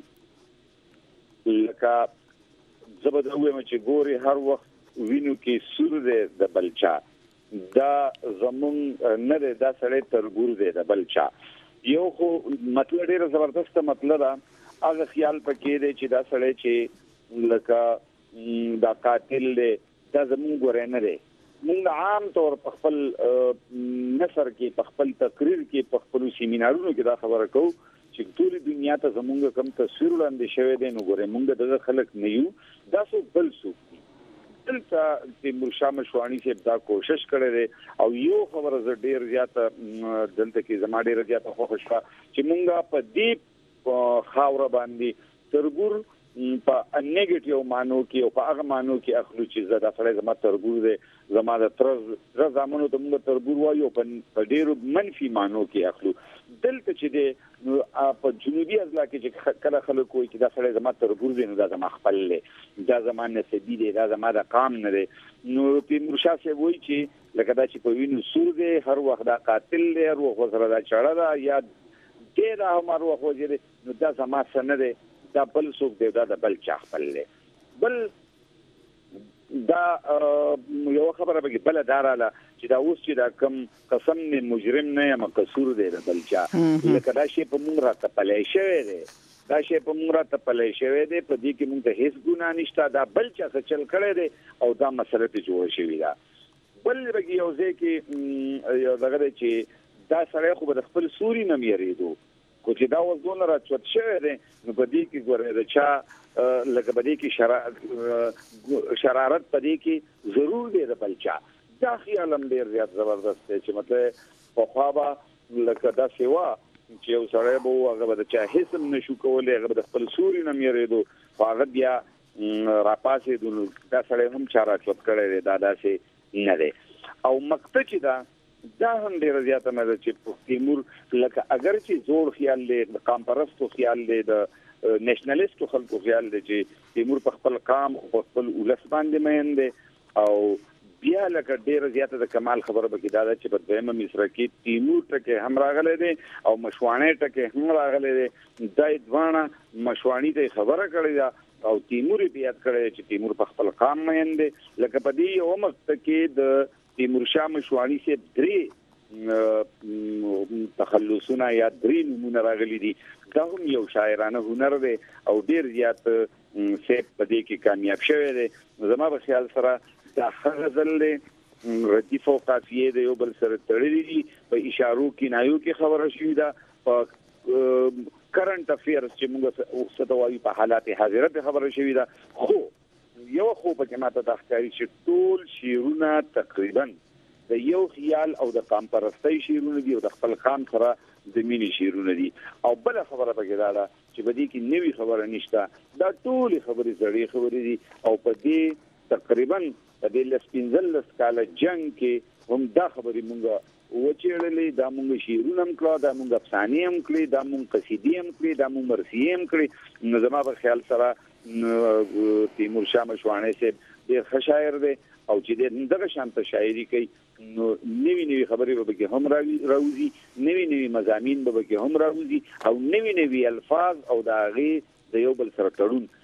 H: لکه زبده وایم چې ګوري هر وخت وینو کې سور ده د بلچا دا زمون نه ده دا سړی ترګور دی د بلچا یو خو مطلب ډیر زبردست مطلب هغه خیال پکې دی چې دا سړی چې لکه دا قاتل دی دا زمون ګورې نه دی موږ عام طور په خپل نثر کې په خپل تقریر کې په خپل سیمینارونو کې دا خبره کوو چې ټول دنیا ته زمونږ کم تصویر وړاندې شوی دی نو ګورې موږ دغه خلک نه یو دا څو بل څو دلته تیمور شاه مشوانی سے دا کوشش کړی دی او یو خبره ز ډیر زیاته دلته کې زما ډیر زیاته خوښ شو چې مونږه په دې خاور باندې ترګور په نیگیټیو مانو کې او په هغه مانو کې اخلو چې زدا سره زما ترګور دی زما د تر زمانو ته موږ ترګور وایو په ډیرو منفي مانو کې اخلو دلته چې دی نو په جنوبي اضلاع کې چې کله خلک وایي چې دا سره زما ترګور دی نو دا زما خپل دی دا زما نسبی دی دا زما د قام نه دی نو تیمور شاه سے وایي چې لکه دا چې په وینو سور دی هر وخت دا قاتل دی هر وخت سره دا چړه دا یا دې دا هر وخت وځي نو دا زما سن دی دا بل څوک دی دا د بل چا خپل دی بل دا یو خبره به بل داراله چې دا اوس چې دا کم قسم نه مجرم نه یم قصور دی د بل چا لکه دا شی په مونږ راته پلې شوی دی دا شی په مونږ راته پلې شوی دی په دې کې مونږ ته هیڅ ګناه نشته دا بل چا څه چل کړی دی او دا مسله ته جوړ شوی دا بل به یو ځای کې یو دغه چې دا سره خو به خپل سوري نه یریدو کو چې دا وزونه راچوت شوی دی نو په دې کې ګورې دا چا لکه په دې کې شرارت شرارت په دې کې ضرور دی د بلچا دا خیال هم ډیر زیات زبردست دی چې مطلب په خوابه لکه دا سیوا چې یو سړی به هغه به د چا هیڅ هم نشو کولی هغه به د خپل سوري نه یریدو خو هغه بیا راپاسېدو نو دا سړی هم چا راچوت کړی دی دا داسې نه دی او مقطع چې دا دا هم ډیر زیاته نه ده چې تیمور لکه اگر چې زوړ خیال دی د قام پرستو خیال دی د نېشنلیستو خلکو خیال دی چې تیمور په خپل قام او خپل ولس باندې مین دی او بیا لکه ډیر زیاته د کمال خبره به کې دا ده چې په دویمه مصره کې تیمور ټکه هم راغلی دی او مشوانی ټکه هم راغلی دی دای دوانه مشوانی ته خبره کړې ده او تیمور بیا کړی چې تیمور په خپل قام مین دی لکه په دې یو وخت کې د تیمور شاه مشوانی سے درې تخلصونه یا درې نمونه راغلي دي دا هم یو شاعرانه هنر دی او ډیر زیات سیب په دې کې کامیاب شوی دی زما په خیال سره دا غزل دی ردیف او قافیه دی یو بل سره تړلي دي په اشارو کې نایو کې خبره شوې ده په کرنٹ افیرز چې موږ ستوایي په حالات حاضره به خبره شوې ده خو یو خو په کې ماته د ښکاری چې ټول شیرونه تقریبا د یو خیال او د قام پرستی شیرونه دي او د خپل قام سره د مینې شیرونه دي او بل خبره پکې دا ده چې په دې کې نوې خبره نشته دا ټول خبرې زړې خبرې دي او په دې تقریبا د دې لسپینځل کاله جنگ کې هم دا خبرې مونږ وچېړلې دا مونږ شیرونه هم کړو دا مونږ افسانې هم کړې دا مونږ قصیدې هم کړې دا مونږ مرثیې هم کړې نو زما په خیال سره تیمور شاه مشوانی سے ډیر ښه شاعر دی او چې دغه شانته شاعري کوي نو نوی نوی خبرې به کې هم راوځي نوی نوی مضامین به کې هم راوځي او نوی نوی الفاظ او د هغې د یو بل سره تړون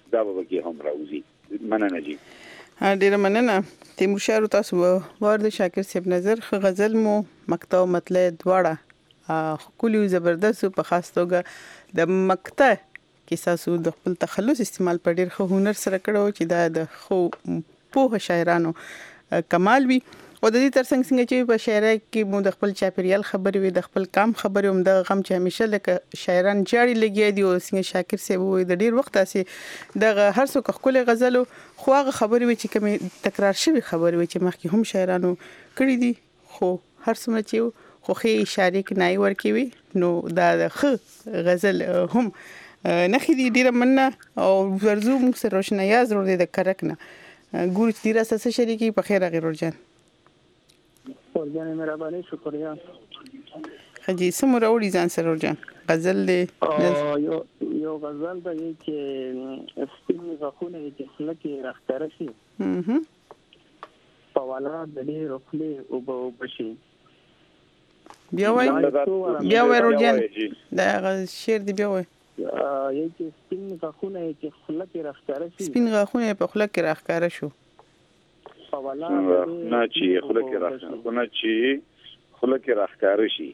H: دا به کې هم راوځي. مننه جی.
F: ډیره مننه. تیمور شاه تاسو ورته شاکر صاحب نظر غزل مو مقطع مطلع دواړه خولي زبردست په خاص توګه د مقطع کې تاسو د خپل تخلص استعمال په ډیر خو هنر سره کړو چې دا د خو په شاعرانو کمال وي. او د دې ترڅنګ څنګه چې په شاعرۍ کې مو د خپل چاپیریال خبرې وي د خپل کام خبرې هم د غم چې همیشه لکه شاعران جاړي لګي دي او څنګه شاکر صاحب وي د ډیر وخت اسي د هر څوک خپل غزلو خو هغه خبرې وي چې کوم تکرار شوی خبرې وي چې مخکې هم شاعرانو کړی دي خو هر څومره چې خو خې اشاره کې نای ورکوي نو دا خ غزل هم نخې دي. ډیره مننه او ورزو موږ سره روشنايي ضرور دي د کرکنه ګور چې را سره شریکي په خیر غیر ورجن
I: ورجن مهرباني شکریا.
F: خجی سم راوړي ځان سره ورجن غزل له
I: یو یو غزل د چې سپین غخونه چې خلک راختره شي
F: هم
I: په والا د دې رخلي او بشي
F: بیا وای بیا وای ورجن دا شعر دی بیا وای
I: یی چې سپین غخونه چې خلک راختره شي
F: سپین غخونه په خلک راختره شو
I: پوالا
H: نه چې خلک راختره نه چې خلک راختره شي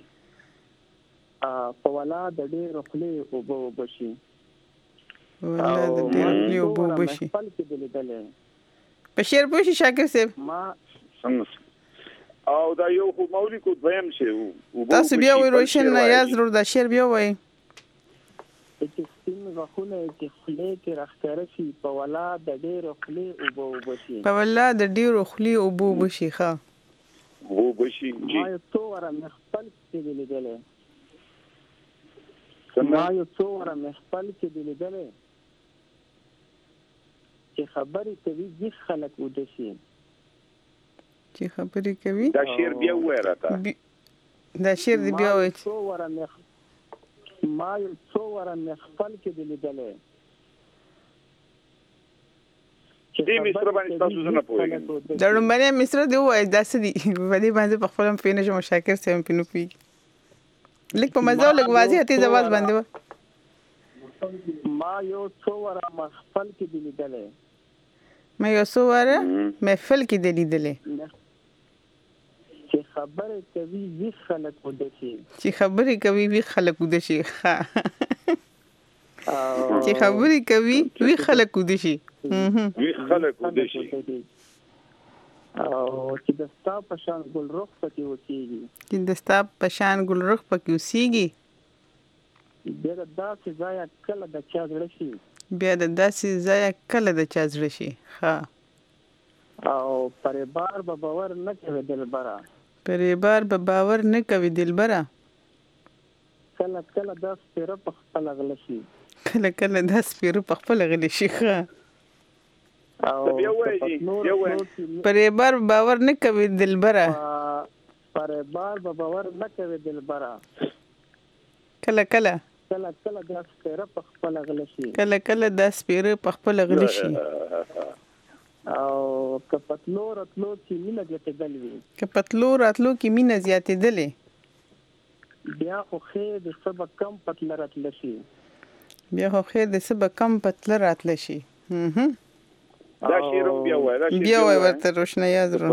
H: پوالا د دې رخلي او بشي
F: ولا د دې رخلي او بشي په شعر پوښي شاکر صاحب
I: ما
H: څنګه او دا یو خو مولوی کو دویم شی
F: تاسو بیا وای روشن نه یا ضرور دا شعر بیا وای
I: چې سپین غخونه چې خلې کې راختره شي په ولا د ډېر خلې او بو بشي
F: په ولا د ډېر خلې او بو بشي ښا
H: بو بشي جی
I: ما یو څو ور مخفل کې لیدلې ما یو څو ور مخفل کې لیدلې چې خبرې کوي چې خلک ودشي
F: چې خبرې کوي
H: دا شعر بیا وراته
F: دا شعر دی بیا وای
I: څو ور مخ ما یو څو ور مخفل کې لیدلې
H: دې مصر باندې تاسو نه پوهیږئ
F: دا لومړی مصر دی وای داسې دی په دې باندې په خپل پینې شو مشاکر سم پینو پی لیک په مزه لګ واضح ته ځواز باندې
I: ما یو څو ور مخفل کې لیدلې
F: ما یو څو ور محفل کې لیدلې
I: چې خبرې کوي وی خلک ودشي
F: چې خبرې کوي وی خلک ودشي چې خبرې کوي وی خلک ودشي
H: وی خلک ودشي
I: او چې د ستا په شان ګل رخ پکې وسیږي
F: چې د ستا په شان ګل رخ پکې وسیږي
I: بیا د داسې ځای کله د چا زړه شي
F: بیا د داسې ځای کله د چا زړه شي ها
I: او پرې بار به باور نه کوي دلبره
F: پرې بار به باور نه کوي دلبره
I: کله کله داس پیره په خپل غل شي
F: کله کله داس پیره په خپل غل شي ښه
H: او بیا وایي بیا وایي
F: پرې بار باور نه کوي دلبره
I: پرې بار به باور نه کوي دلبره
F: کله کله
I: کله کله داس پیره په خپل غل شي
F: کله کله داس پیره په خپل غل شي
I: او کپتلو راتلو کې مینه زیاتېدل وي
F: کپتلو راتلو کې مینه زیاتېدلې
I: بیا خو خیر د سبا کم پتل راتل شي
F: بیا خو خیر د سبا کم پتل راتل شي هم
H: دا شعر بیا وای دا
F: بیا وای ورته روشنايي ضرور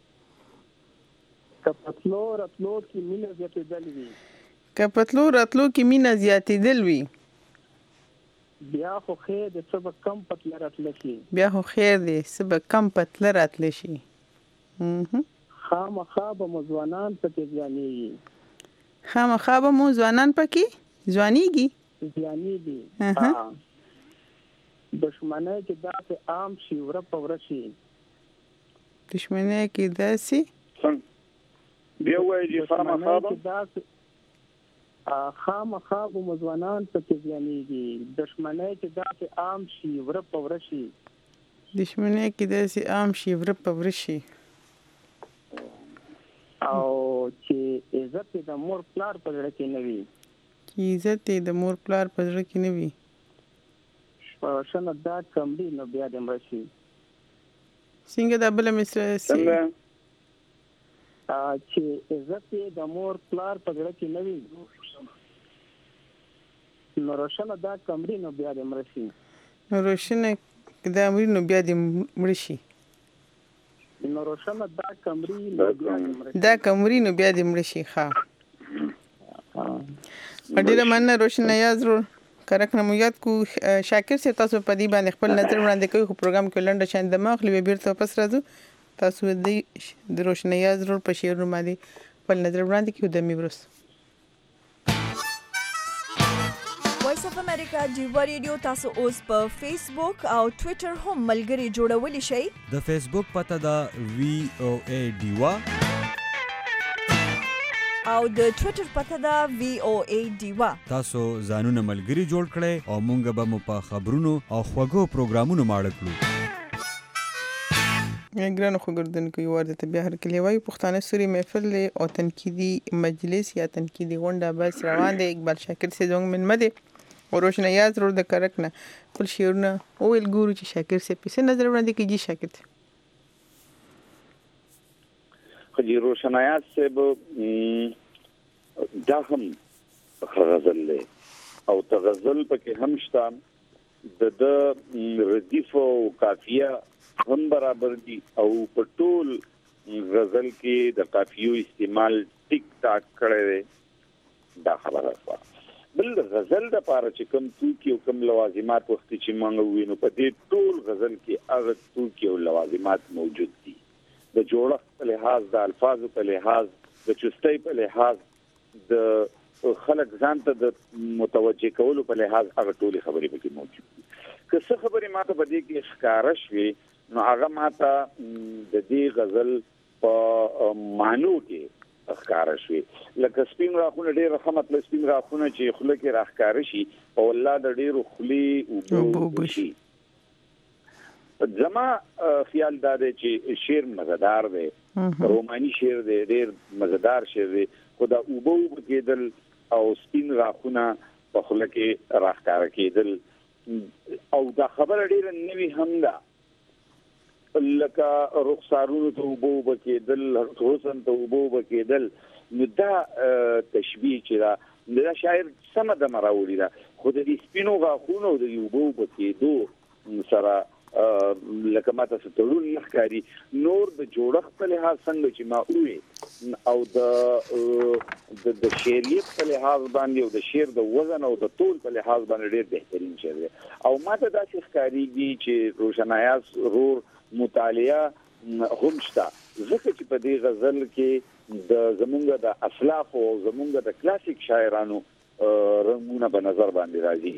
I: کپتلو راتلو کې مینه زیاتېدل وي
F: کپتلو راتلو کې مینه زیاتېدل وي
I: بیا خو خیر د سبا کم پتل راتل شي
F: بیا خو خیر د سبا کم پتل راتل شي هم
I: خامخا به مزوانان پکې ځانېږي
F: خامخا به مو ځوانان پکې ځوانيږي
I: ځانېږي دشمنه کې داسې عام شي ور په ور شي
F: دشمنه کې داسې
H: بیا وایي خامخا به
I: خامخا به مزوانان پکې ځانېږي دشمنه کې داسې عام شي ور په ور شي
F: دشمنه کې داسې عام شي ور په ور شي
I: او چې عزت د مور پلار په ځړ کې نه وي
F: چې عزت د مور پلار په ځړ کې نه وي
I: شنه دا کمبي نو بیا د مرشي
F: څنګه د بل مصر
H: څنګه
I: چې عزت د مور پلار په ځړ کې نه وي نو روشنه دا کمبي نو بیا د مرشي
F: نو روشنه دا امرینو بیا دې مړ شي
I: نو روشنه دا کمري
F: دا کمرینو بیا دې مړ شي ښه ډیره مننه روشنه یا ضرور کرک نمو یاد کو شاکر سے تاسو په دې باندې خپل نظر وړاندې کوي خو پروګرام کې لنډه شان د مخلي بیرته پس راځو تاسو دې د روشنه یا ضرور په شعر باندې خپل نظر وړاندې کوي د میبرس
A: وایس اف امریکا ډیوا ریډیو تاسو اوس په فیسبوک او ټوئیټر هم ملګري جوړولی شئ
K: د فیسبوک پته دا وی او ای ډیوا
A: او د ټوئیټر پته دا وی او ای ډیوا
K: تاسو ځانونه ملګري جوړ کړئ او مونږ به مو په خبرونو او خوږو پروګرامونو ماړه کړو
F: ګرانو خوګردونکو یو ورته بیا هر کلی وای پښتانه سوري محفل او تنقیدی مجلس یا تنقیدی غونډه بس روان دی اقبال شاکر سے زنګ من مده او روشنه یا ضرور د کرک نه خپل شعرونه او ال ګورو چې شاکر سے په نظر وړاندې کیږي شاکر
H: خو روشنه یا سے دا هم غزل له او تغزل پکې هم شته د د ردیف او قافیه هم برابر دي او په ټول غزل کې د قافیو استعمال ټیک ټاک کړی دا خبره ده بل غزل د پاره چې کوم توکي او کوم لوازمات وخت چې مونږ وینو په دې ټول غزل کې هغه توکي او لوازمات موجود دي د جوړښت په لحاظ د الفاظو په لحاظ د چستۍ په لحاظ د خلک ځان ته د متوجه کولو په لحاظ هغه ټولې خبرې پکې موجود دي که څه خبرې ماته په دې کې ښکارا شوي نو هغه ماته د دې غزل په معنو کې ښکارا شوي لکه سپین راخونه ډېر ښه مطلب سپین راخونه چې خوله کې راښکاره شي او الله د ډېرو خولې اوبه شي زما خیال دا دی چې شعر مزدار دی روماني شعر دی ډېر مزدار شعر دی خو دا اوبه اوبه کېدل او سپین راخونه په خوله کې راښکاره کېدل او دا خبره ډېره نوې هم ده لکه رخسارونو ته اوبه اوبه کېدل حسن ته اوبه اوبه کېدل نو دا تشبیه چې دا دا شاعر سمه ده راوړي ده خو د دې سپینو غاښونو د اوبه اوبه کېدو سره لکه ماته ستړون نه ښکاري نور د جوړښت په لحاظ څنګه چې ما وې او د د شعریت په لحاظ باندې او د شعر د وزن او د طول په لحاظ باندې ډېر بهترین شعر دی او ماته دا چې ښکاريږي چې روشنایاس رور مطالعه هم شته ځکه چې په دې غزل کې د زمونږ د اسلاف او زمونږ د کلاسیک شاعرانو رنگونه په نظر باندې راځي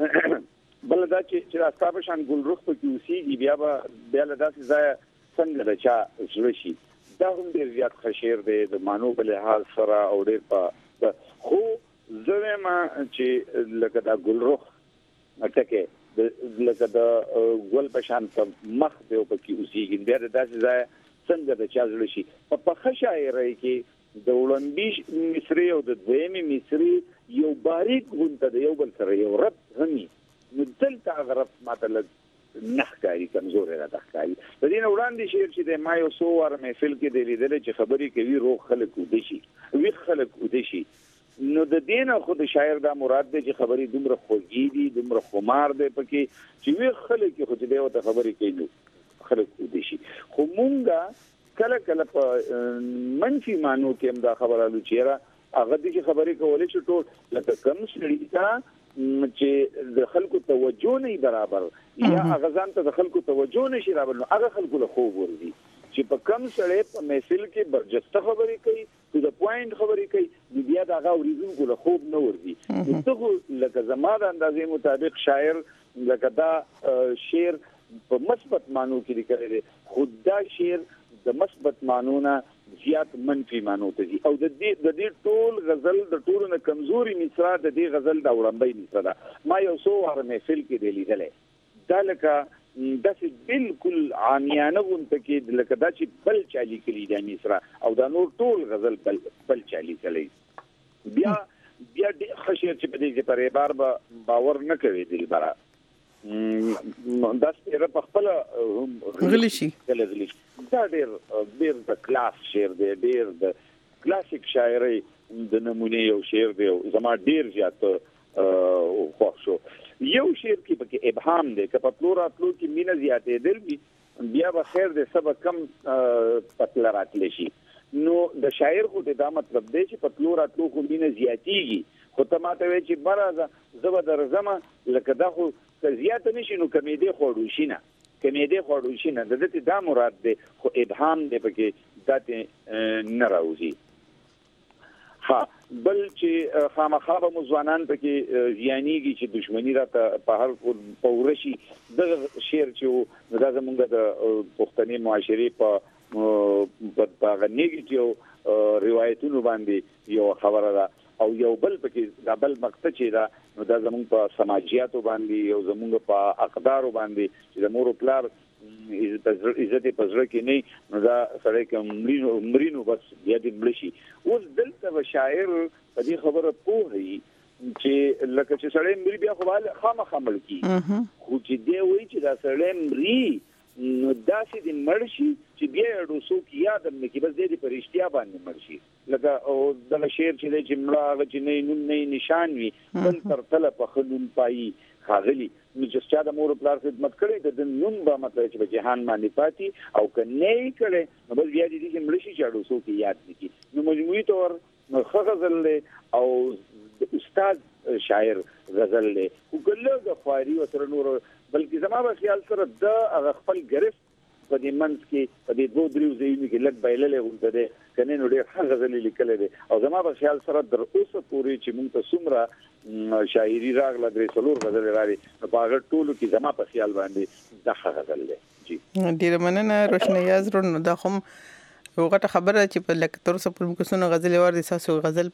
H: بل دا چې چې تاسو شان ګلرخ په کې اوسېږي بیا به بیا له داسې ځای څنګه د چا زړه شي دا هم ډېر زیات ښه شعر دی د معنو په لحاظ سره او ډېر په خو زه وایم چې لکه دا ګلرخ ټکه لکه د ګل په شان مخ دی په کې اوسېږي بیا د داسې ځای څنګه د چا زړه شي په پخه شاعرۍ کې د وړاندې مصري او د دویمې مصري یو باریک غونډه د یو بل سره یو رب همي نو دلته غرب ماته لږ نخکاری کمزور راته ښکاري د دې نه وړاندې شعر چې د ما یو څو وار محفل کې دی لیدل چې خبرې کوي روغ خلک ودی شي وی خلک ودی شي نو د دې نه خود شاعر دا مراد دی چې خبرې دومره خوږې دي دومره خمار دی پکې چې وی خلک خو دې وته خبرې کوي خلک ودی شي خو مونږه کله کله په منفي مانو کې هم دا خبره لو چیرې هغه دې خبرې کولې چې ټول لکه کم سړی تا چې د خلکو توجه نه برابر یا هغه ځان ته د خلکو توجه نشي برابر نو هغه خلکو له خوب ورځي چې په کم سړی په محفل کې برجسته خبرې کوي to the point خبرې کوي بیا دا هغه ورېدونکو له خوب نه ورځي دغه لکه زما د اندازې مطابق شاعر لکه دا شعر په مثبت معنی کې لیکلی دی خو دا شعر د مثبت معنی نه زیات منفي معنی ته دي او د دې د دې ټول غزل د ټولو نه کمزوري مصرا د دې غزل دا وړاندې مصرا ما یو څو واره محفل کې دی لیدلې دا لکه داسې بالکل عامیانه غونته کې لکه دا چې بل چالي کړي د مصرا او دا نور ټول غزل بل بل چالي کړي بیا بیا د خشیر چې په دې کې پرې بار باور نه کوي دلبره دا ستاره په خپل
F: غلی شي
H: غلی شي دا ډېر ډېر د کلاس شعر دی ډېر د کلاسیک شاعري د نمونه یو شعر دی زما ډېر زیات خوښ شو یو شعر کې پکې ابهام دی که په پلو راتلو کې مینه زیاتې دل بیا به خیر د سبا کم پتل راتلی شي نو د شاعر خو دا مطلب دی چې په پلو راتلو خو مینه زیاتېږي خو ته ماته وایې چې برازه زه به درځمه لکه دا خو که زیاته نشي نو کمیدې خوړو شي نه کمیدې خوړو شي نه د دې دا مراد دی خو ابهام دی پکې داتې نه راوځي ها بل چې خامخا به مزوانان پکې زیانیږي چې دشمنی راته په هر پورشي د شعر چې دا زمونږ د پښتني معاشري په په نیگیټیو روایتونو باندې یو خبره ده او یو بل پکې دا بل مقطع چې دا نو دا زمونږ په سماجیاتو باندې یو زمونږ په اقدارو باندې چې د مور او پلار عزت په زړه کې نه نو دا سړی کوم مرینو مرینو بس بیا دې ملشي اوس دلته شاعر په دې خبره پوهی چې لکه چې سړی مری بیا خو حال خامخا مړ کی خو چې دی وایي چې دا سړی مری نو داسې د مرشي چې بیا ورو څوک یاد نه کی بس دې په رښتیا باندې مرشي لکه او د شعر چې د جمله چې نه نوم نه نشان وي بل تر تل په خلون پای خاغلی نو چې چا د مور پلار خدمت کړي د نوم به مطلب چې په جهان باندې پاتې او که نه کړي نو بس بیا دې چې مرشي چې ورو څوک یاد نه کی نو مجموعي تور نو غزل او استاد شاعر غزل له وګلګه خواري او تر نور بلکې زما په خیال سره د خپل گرفت په دې منځ کې په دې دوه دریو ځایونو کې لږ بایللې ولته ده کنه نو ډېر غزل لیکل دي او زما په خیال سره در اوسه پورې چې موږ ته څومره شاعري راغله درې څلور غزل راغلي په هغه ټولو کې زما په خیال باندې د غزل دی جی
F: ډېر مننه روشنیاز رونو دا خو وګټه خبره چې په لکه تر اوسه پورې کومه غزل ور دي ساسو غزل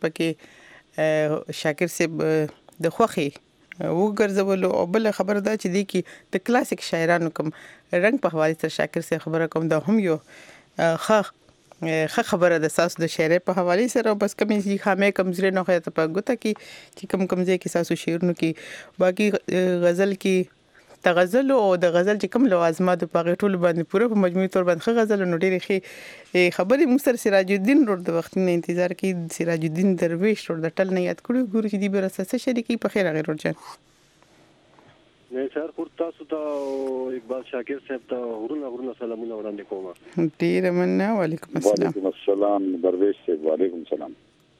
F: پکې شاکر صاحب د خوخي وګرځول او بل خبره دا چې دی کې د کلاسیک شاعرانو کوم رنگ په حواله سره شاکر صاحب خبره کوم دا هم یو خ خ خبره د ساس د شاعر په حواله سره بس کمی زی خامه کمزوري نه خو ته په ګوته کې چې کم کم ځای کې ساسو شعرونو کې باقي غزل کې تغزل او د غزل چې کوم لوازمات په غټول باندې پوره په مجموعي تور باندې غزل نو ډېری خې خبرې مستر سراج الدین ور د وخت نه انتظار کې سراج الدین درویش ور د ټل نه یاد کړو ګورو چې دی برسه شریکی په خیر غیر ورجن
L: نه سر خور تاسو ته اقبال شاکر صاحب ته ورونه ورونه سلامونه وړاندې کوم
F: ډیر مننه وعلیکم السلام
H: وعلیکم السلام درویش صاحب وعلیکم السلام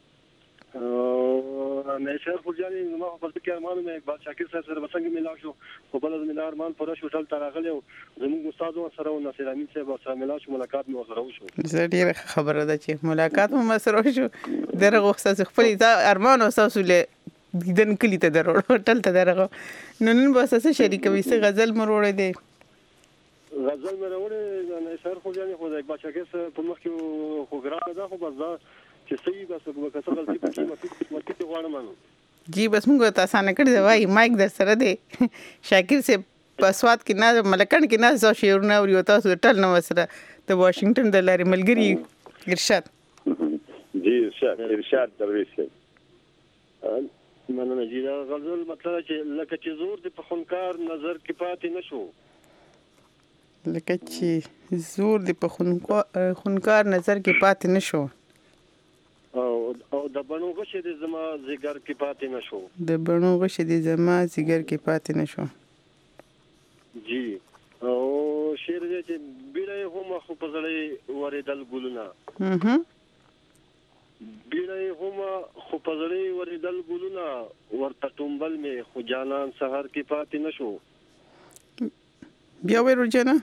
L: نه سر خور جاني نو په خپل کې ارمان مې اقبال شاکر صاحب سره وسنګ ملاو شو په بل د ملار ارمان پر شو ټل تراغله زموږ استاد سره او نصر امین صاحب سره ملاو شو ملاقات مو سره وشو
F: زه ډیره خبره ده چې ملاقات مو سره شو درغه خصاص خپل ارمان او تاسو له دیدن کلی ته درو ټل ته درغه نن نن بس څه شریکوي څه غزل مروړې دي
L: غزل مروړې نه سر خو جاني خو اقبال شاکر صاحب په مخ کې خو ګرانه ده خو بس چې صحیح بس وکړه غلطي پکې مفید مفید غواړم
F: جی بس موږ ته اسانه کړی دی وای مایک در سره دی شاکر صاحب په سواد کې نه ملکن کې نه زو شعرونه او یو تاسو ټل نو سره د واشنگټن د لارې ملګری ارشاد
H: جی ارشاد ارشاد درویش
L: مننه جی دا غزل مطلب چې لکه چې زور د په خونکار نظر کې پاتې نشو
F: لکه چې زور د په خونکار نظر کې پاتې نشو
L: او او د بڼو غشي د زما زیګر کې پاتې نشو
F: د بڼو غشي د زما زیګر کې پاتې نشو
L: جی او شعر دې چې بیره هم خو په زړې ورېدل ګلونه
F: هم
L: بیره هم خو په زړې ورېدل ګلونه ورته ټومبل مې خو جانان سحر کې پاتې نشو
F: بیا ورو جنا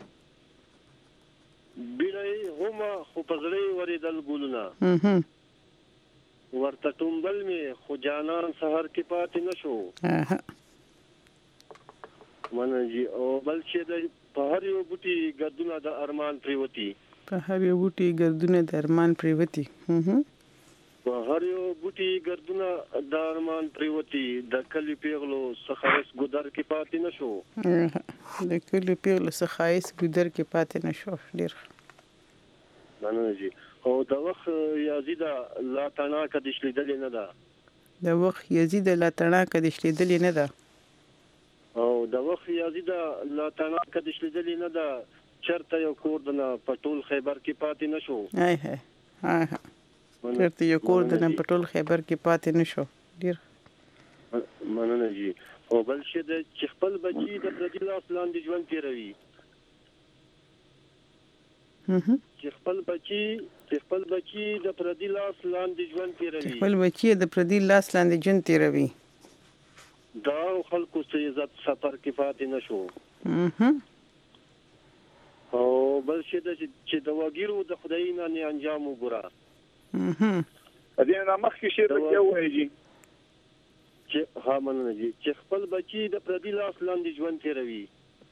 L: بیره هم خو په زړې ورېدل ګلونه
F: هم
L: ورته ټومبل مې خو جانان سحر کې پاتې نشو مننه جی او بل چې د په هر یو بوټي ګردونه د ارمان پریوتی
F: په هر یو بوټي ګردونه د ارمان پریوتی
L: په هر یو بوټي ګردونه د ارمان پریوتی د کلی پیغلو سخایس ګدر کې پاتې نشو
F: د کلی پیغلو سخایس ګدر کې پاتې نشو ډیر
L: مننه جی او د وخت یزید لا تنا کدي شلیدل نه ده
F: د وخت یزید لا تنا کدي شلیدل نه ده
L: او د وخت یزید لا تنا کدي شلیدل نه ده چرته یو کور دنه پټول خیبر کې پاتې نشو
F: هاي هاي ها چرته یو کور دنه پټول خیبر کې پاتې نشو ډیر
L: مننه جی. او بل شي د چې خپل بچي د پردي لاس لاندې ژوند تیروي چې خپل بچي چې خپل بچي د پردي لاس لاندې ژوند تیروي
F: خپل بچي د پردي لاس لاندې ژوند تیروي
L: دا خلکو څه عزت سفر کې پاتې نشو. او بل شي د چې د وګیرو د خدای نه انجام وګوره.
H: ا دې نه مخکې شي د یو وایي
L: چې ها مننه جی چې خپل بچي د پردي لاس لاندې ژوند تیروي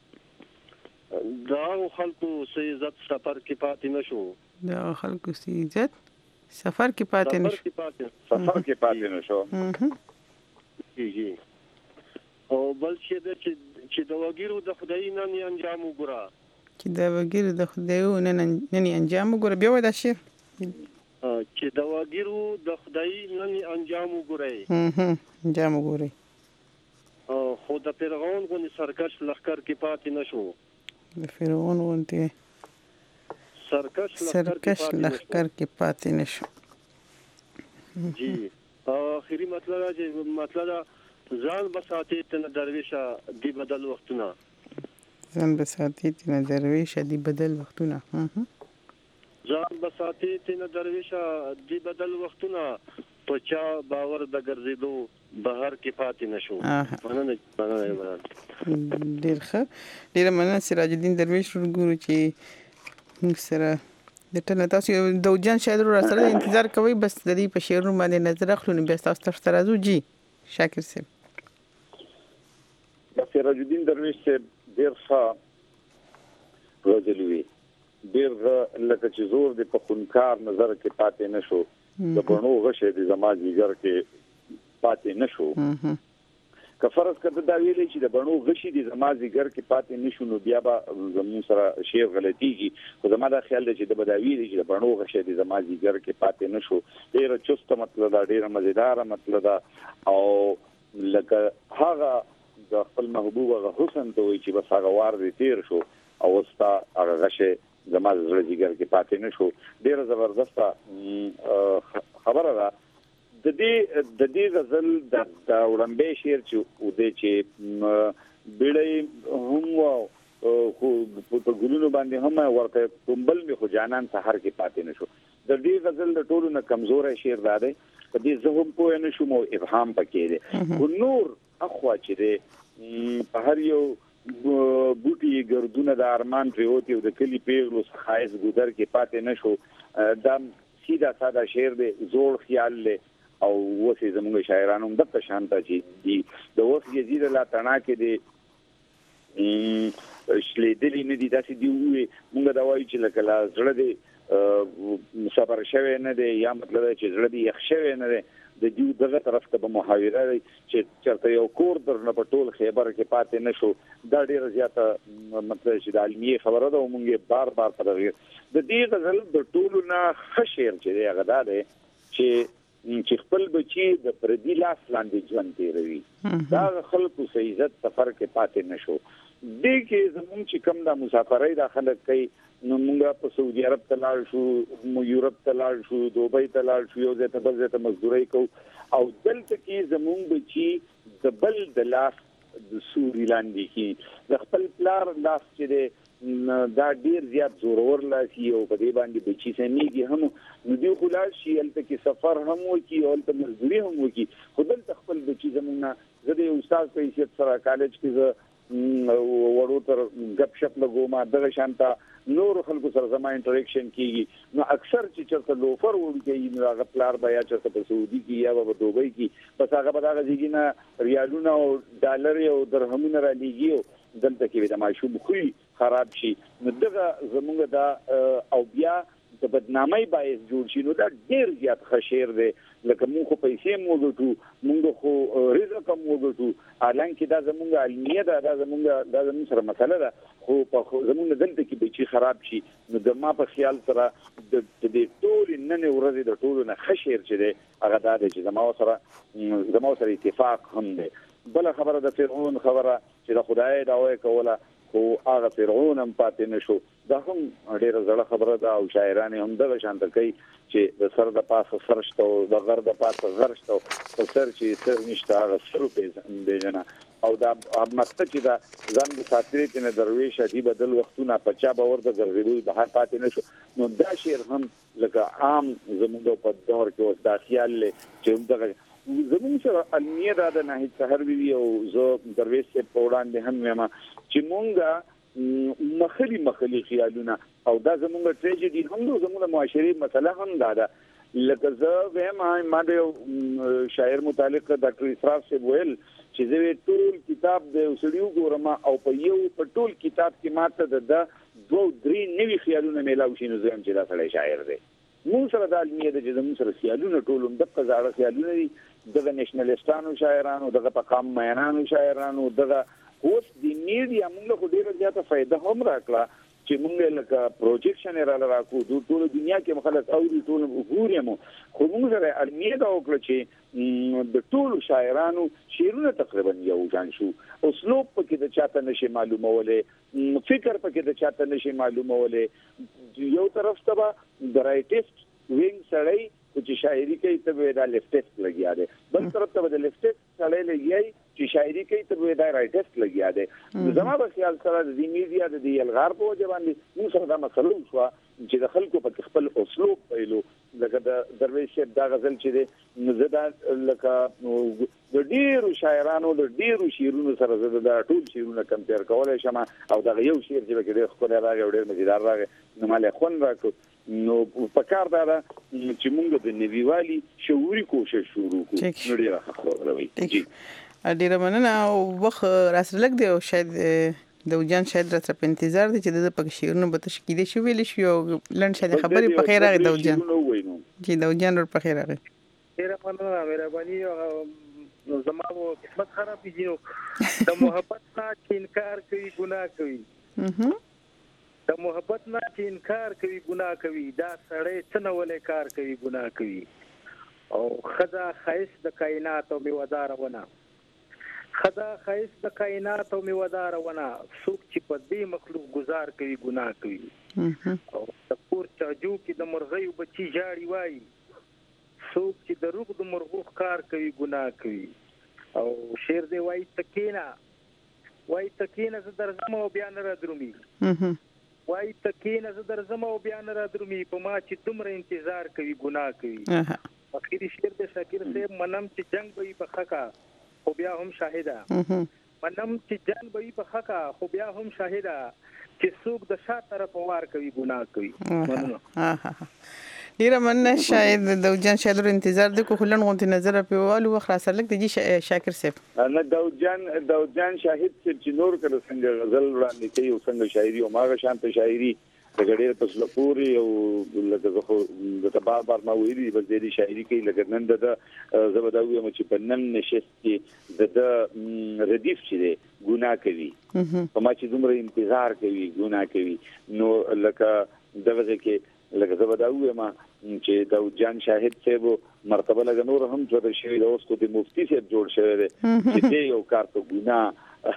L: دا خلکو څه عزت سفر کې پاتې نشو.
F: دا خلکو څه عزت سفر کې پاتې نشو.
H: سفر کې پاتې نشو.
L: جی جی. او بل شي د چې د وګیرو د خدای نه انجام وګوره.
F: چې د وګیرو د خدای نه انجام وګوره بیا ودا شي
L: چې د واګیرو د خدای نن انجام وګورئ.
F: انجام وګورئ.
L: خو د فرعون غونې سرکش لښکر کې پاتې نشو.
F: د فرعون غونې
L: سرکش
F: لښکر کې پاتې نشو.
L: جی اخري مطلب چې مطلب ځان بساتي تن درویشه دی بدل وختونه.
F: ځان بساتي تن درویشه دی بدل وختونه.
L: ځان بساتي تن درویشه دی بدل وختونه په چا باور د ګرځېدو بهر کې پاتې نشو. مننه مننه
F: ډېر ښه ډېر مننه سراج الدین درویش ورګورو چې موږ سره د ټنه تاسو د جان شاعر را سره انتظار کوي بس د دې په شعرونو باندې نظر اخلو نو بیا تاسو تر راځو. جی شاکر صاحب.
H: سراج الدین درویش ډېر ښه راځلوي ډېر لکه چې زور د پخونکار نظر کې پاتې نشو. د بڼو غشه د زماج جګر کې پاتې نشو. که فرض کړه دا ویلې چې د بڼو غشي د زماج جګر کې پاتې نشو نو بیا به زمون سره شی غلطيږي. خو زما دا خیال دی چې د بداوی دی چې د بڼو غشه د زماج جګر کې پاتې نشو. ډېر چست مطلب دا ډېر مزیدار مطلب دا او لکه هغه د خپل محبوب هغه حسن ته وي چې بس هغه وار دی تیر شو او وستا هغه غشه زماز زړه جګر کې پاتې نشو. ډیره زبردسته خبره ده. د دې د دې غزل د وړاندې شعر چې و دې چې بیړې هم خو په ګلونو باندې هم ورته کومبل می خو جانان سحر کې پاتې نشو. د دې غزل د ټولو نه کمزوري شعر ده. په دې زهم په نه شو مو ابهام پکې ده. او نور اخوا چې ده په هر یو بوټي ګردونه د ارمان پریوتی او د کلی پیغلو خایس ګودر کې پاتې نشو. دا سیدا ساده شعر دی زوړ خیال له او وسې زموږ شاعرانو د په شانته چې دی د وخت یزید لا تنا کې دی شلیدلی نه دي داسې دی وي موږ دا وایو چې لکه لا زړه دی صبر شوی نه دی یا مطلب چې زړه دی یخ شوی نه دی د دې دغه طرف ته به محاوره چې چرته یو کور درنه په ټول خیبر کې پاتې نشو. دا ډیره زیاته مطلب چې د علمي خبره ده او موږ بار بار په دغه د دې غزل د ټولو نه خشیر چې دی هغه ده چې چې خپل بچي د پردي لاس لاندې ژوند تیروي. دا خلکو سه عزت سفر کې پاتې نشو. دې کې زموږ چې کوم د مسافرۍ د خلک کوي نو موږ په سعودي عرب ته لاړ شو مو یورپ ته لاړ شو دوبۍ ته لاړ شو یو ځای ته بل ځای ته مزدوري کو او دلته کې زموږ بچي د بل د لاس د سوري لاندې کې د خپل پلار لاس چې دی دا ډیر زیات زورور لاسي او په دې باندې بچي سميږي هم نو دی خلاص شي الته کې سفر هم وکي او الته مزدوري هم وکي خو دلته خپل بچي زمونږ زه د استاد په حیثیت سره کالج کې زه وړو تر غپ شپ لګوم دغه شانته نور خلکو سره زما انټریکشن کیږي نو اکثر چې چرته لوفر وړي نو هغه پلار بیا چرته په سعودي کې یا په دوبۍ کې بس هغه به دا غږی نه ریالونه او ډالر او درهمونه را لېږي دلته کې د ماشوم خوې خراب شي نو دغه زمونږ دا او بیا د بدنامۍ باعث جوړ شي نو دا ډیر زیات خشیر دی لکه موږ خو پیسې مو ګټو موږ خو رزق مو ګټو حالانکه دا زمونږ علمیه ده دا زمونږ دا زمونږ سره مسله ده خو په زمونږ دلته کې بچي خراب شي نو د ما په خیال سره د دې ټول نن ورځې د ټولو نه خشیر چې دی هغه دا دی چې زما سره زما سره اتفاق هم دی. بل خبره د فرعون خبره چې د خدای دعوه کوله خو هغه فرعون هم پاتې نشو دا هم ډیره زړه خبره ده او شاعران هم دغه شانته کوي چې د سر د پاسه سرشت او د غر د پاسه غرشت او سر چې سر نشته هغه سر پیژنه او دا مقصد چې دا ځان د ساتري نه درویش دی بدل وختونه په چا باور د ګرځېدو د هر پاتې نشو نو دا شعر هم لکه عام زموږ په دور کې اوس دا خیال چې دغه زموږ سره المیه دا د ناهید سحر وی او زه درویش په وړاندې هم یم چې مونږه مخلي مخلي خیالونه او دا زموږ ټریجډي هم زموږ معاشري مسله هم دا ده لکه زه وایم ما د شاعر متعلق ډاکټر اسراف سے ویل چې زه ټول کتاب د وسړیو ګورم او په یو په ټول کتاب کې ماته د دوه درې نوي خیالونه میلاو شي نو زه هم چې دا سړی شاعر دی مون سره د علمیه د جزم سره خیالونه ټول د قزاړه خیالونه دي دغه نېشنلستانو شاعرانو دغه پقام مینانو شاعرانو دغه اوس د میډیا موږ له ډیره زیاته فائدہ هم راکړه چې موږ لکه پروجیکشن را راکو د ټول دنیا کې مخالف او د ټول وګورم خو موږ سره علمیه دا وکړه چې د ټول شاعرانو شعرونه تقریبا یو ځان شو اسلوب پکې د چاته نشي معلوموله فکر پکې د چاته نشي معلوموله یو طرف ته د رائټیست وینګ سړی چې شاعري کوي ته دا لیفټیست لګیا دی بل طرف ته د لیفټیست سړی لګیای چې شاعري کوي ته دا رائټیست لګیا دی زما په خیال سره د میډیا د الغار په وجه باندې موږ سره دا مسله شو چې د خلکو په خپل اسلوب پیلو لکه د درویش دا غزل چې دی زدا لکه د ډیرو شاعرانو د ډیرو شعرونو سره زه د ټول شعرونو کمپیر کولای شم او دا یو شعر چې کې د خپل راغی ډیر مزیدار راغی نو مال خون راکو نو په کار دا چې موږ د نویوالي شعوري کوشش شروع کوو نو ډیره ښه راوي جی
F: ډیره مننه او وخت راسلک دی او شاید د وجان شاید را په انتظار دي چې د پک شعرونو به تشکیل شي ویل شي او لن شاید خبرې په خیر راغی د وجان جی د وجان ور په خیر راغی
J: ډیره مننه مهرباني او زموږ قسمت خراب دي د محبت نه انکار کوي ګناه کوي د محبت نه چې انکار کوي ګناه کوي دا سړی څنګه ولې کار کوي ګناه کوي او خدا خیس د کائنات او میوادار ونه خدا خیس د کائنات او میوادار ونه څوک چې په دې مخلوق گزار کوي ګناه کوي او د پور چاجو کې د مرغۍ بچي جاړي وای څوک چې د روغ د مرغو کار کوي ګناه کوي او شعر دی وای تکینا وای تکینا زه درځم او بیا نه را درومي وای تکینا زه درځم او بیا نه را درومي په ما چې دومره انتظار کوي ګناه کوي اخیری شعر د شاکر صاحب منم چې جنگ به په خکا خو بیا هم شاهده منم چې جنگ به په خکا خو بیا هم شاهده چې څوک د شاته طرف وار کوي ګناه کوي مننه
F: ډیره مننه شاید د وجان شاید انتظار د کو خلن غونډه نظر په والو وخت را سره لګ دی شاکر صاحب
H: نه د وجان د وجان شاهد چې نور کړه څنګه غزل وړاندې کوي او څنګه شاعري او ماغه شانته شاعري د ګډیر په سلپوري او لکه خو د تبار بار ما ویلي بل دې شاعري کوي لکه نن د زبداوی مو چې په نن نشست کې د ردیف چې دی ګناه کوي په ما چې دومره انتظار کوي ګناه کوي نو لکه دغه کې لکه زبداوی ما چې د وجان شاهد صاحب مرتبه لګ نور هم جوړ شوی د اوس کو د مفتي صاحب جوړ شوی دی چې دې یو کار ته ګناه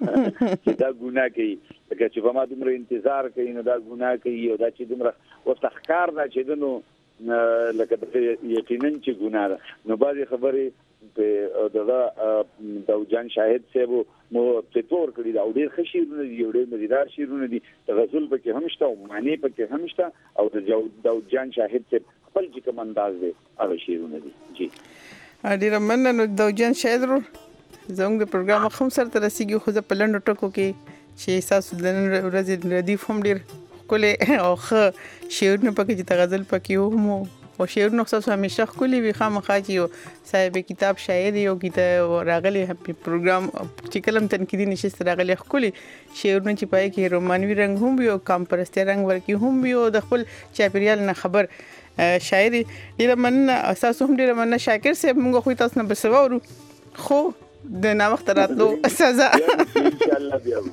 H: چې دا ګناه کوي لکه چې په ما دومره انتظار کوي نو دا ګناه کوي او دا چې دومره وفتخکار دا چې دنو لکه د یقینا چې ګناه ده نو بعضی خبرې په دغه د وجان شاهد صاحب مو تطور کړی دا ډېر ښه شعرونه دي ډېر مزیدار شعرونه دي غزل پکې هم شته او معنی پکې هم شته او د وجان شاهد صاحب خپل چې کوم انداز دی هغه شعرونه دي جی
F: ډېر مننه نو د وجان شاهد زموږ د پروګرام هم سره تر رسیدي خو په لنډو ټکو کې چې تاسو د نن ورځې ردیف هم ډېر کله او ښه شعرونه پکې چې غزل پکې هم او شعرونه خاصه همیشه خولي وي خامخا چې صاحب کتاب شاعر یو کتاب راغلي پروګرام چې کلم تنقیدي نشست راغلي خولي شعرونه چې پای کې رومانوي رنگ هم وي او کام پرستی رنگ ورکی هم وي او د خپل چاپیریال نه خبر شاعر ډیره مننه اساس هم ډیره مننه شاکر صاحب موږ خو تاسو نه بسوارو خو د نا وخت راتلو سزا
H: ان شاء الله بیا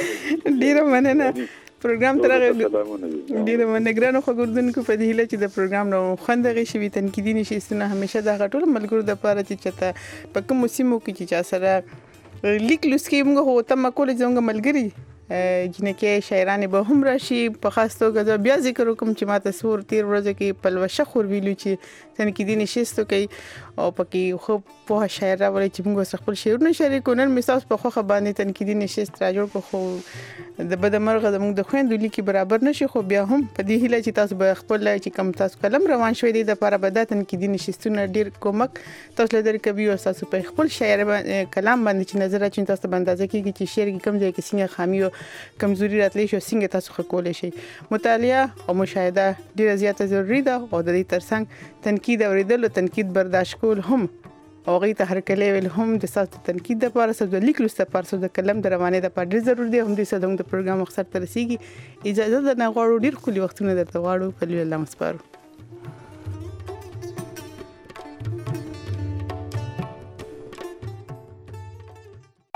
F: ډیره مننه پروګرام ترغه ډیره منګرانو خو ګردونکو په دې هله چې د پروګرام نو خوندغه شوی تنقیدي نشستونه همیشه د غټول ملګرو د پاره چې چته په کوم سیمو کې چې چا سره لیک لوس کې موږ هو تم کول څنګه ملګری جنکه شاعرانه به هم راشي په خاص توګه بیا ذکر وکم چې ماته سور تیر ورځ کې پلوشه خور ویلو چې تنقیدي نشستو کوي او پکې خو په شاعر راولي چې موږ خپل شعرونه شریکو نن میثاق په خوخه باندې تنقیدي نشست را جوړ کو خو د بد مرغه د موږ د خويندو لیکي برابر نشي خو بیا هم په دې هیله چې تاسو به خپل چې کم تاسو کلم روان شوي دي د لپاره به د تنقیدي نشستونه ډیر کومک تاسو لدر کوي او تاسو په خپل شاعر کلام باندې چې نظر اچین تاسو باندې اندازه کیږي چې شعر کې کم ځای کې څنګه خامي او کمزوري راتلی شو څنګه تاسو خکولې شي مطالعه او مشاهده ډیره زیاته ضروری ده او د دې ترڅنګ تنقید اوریدل او تنقید برداشت کول هم او غي ته هر کله ویل هم د ساست تنقید لپاره سره د لیک لسته لپاره د کلم د روانه د پاره ضروري دي هم د ساده د پروګرام مقصد ترسيږي اجازه ده نه غواړو ډیر کلی وختونه درته غواړو په لوی الله مسپارو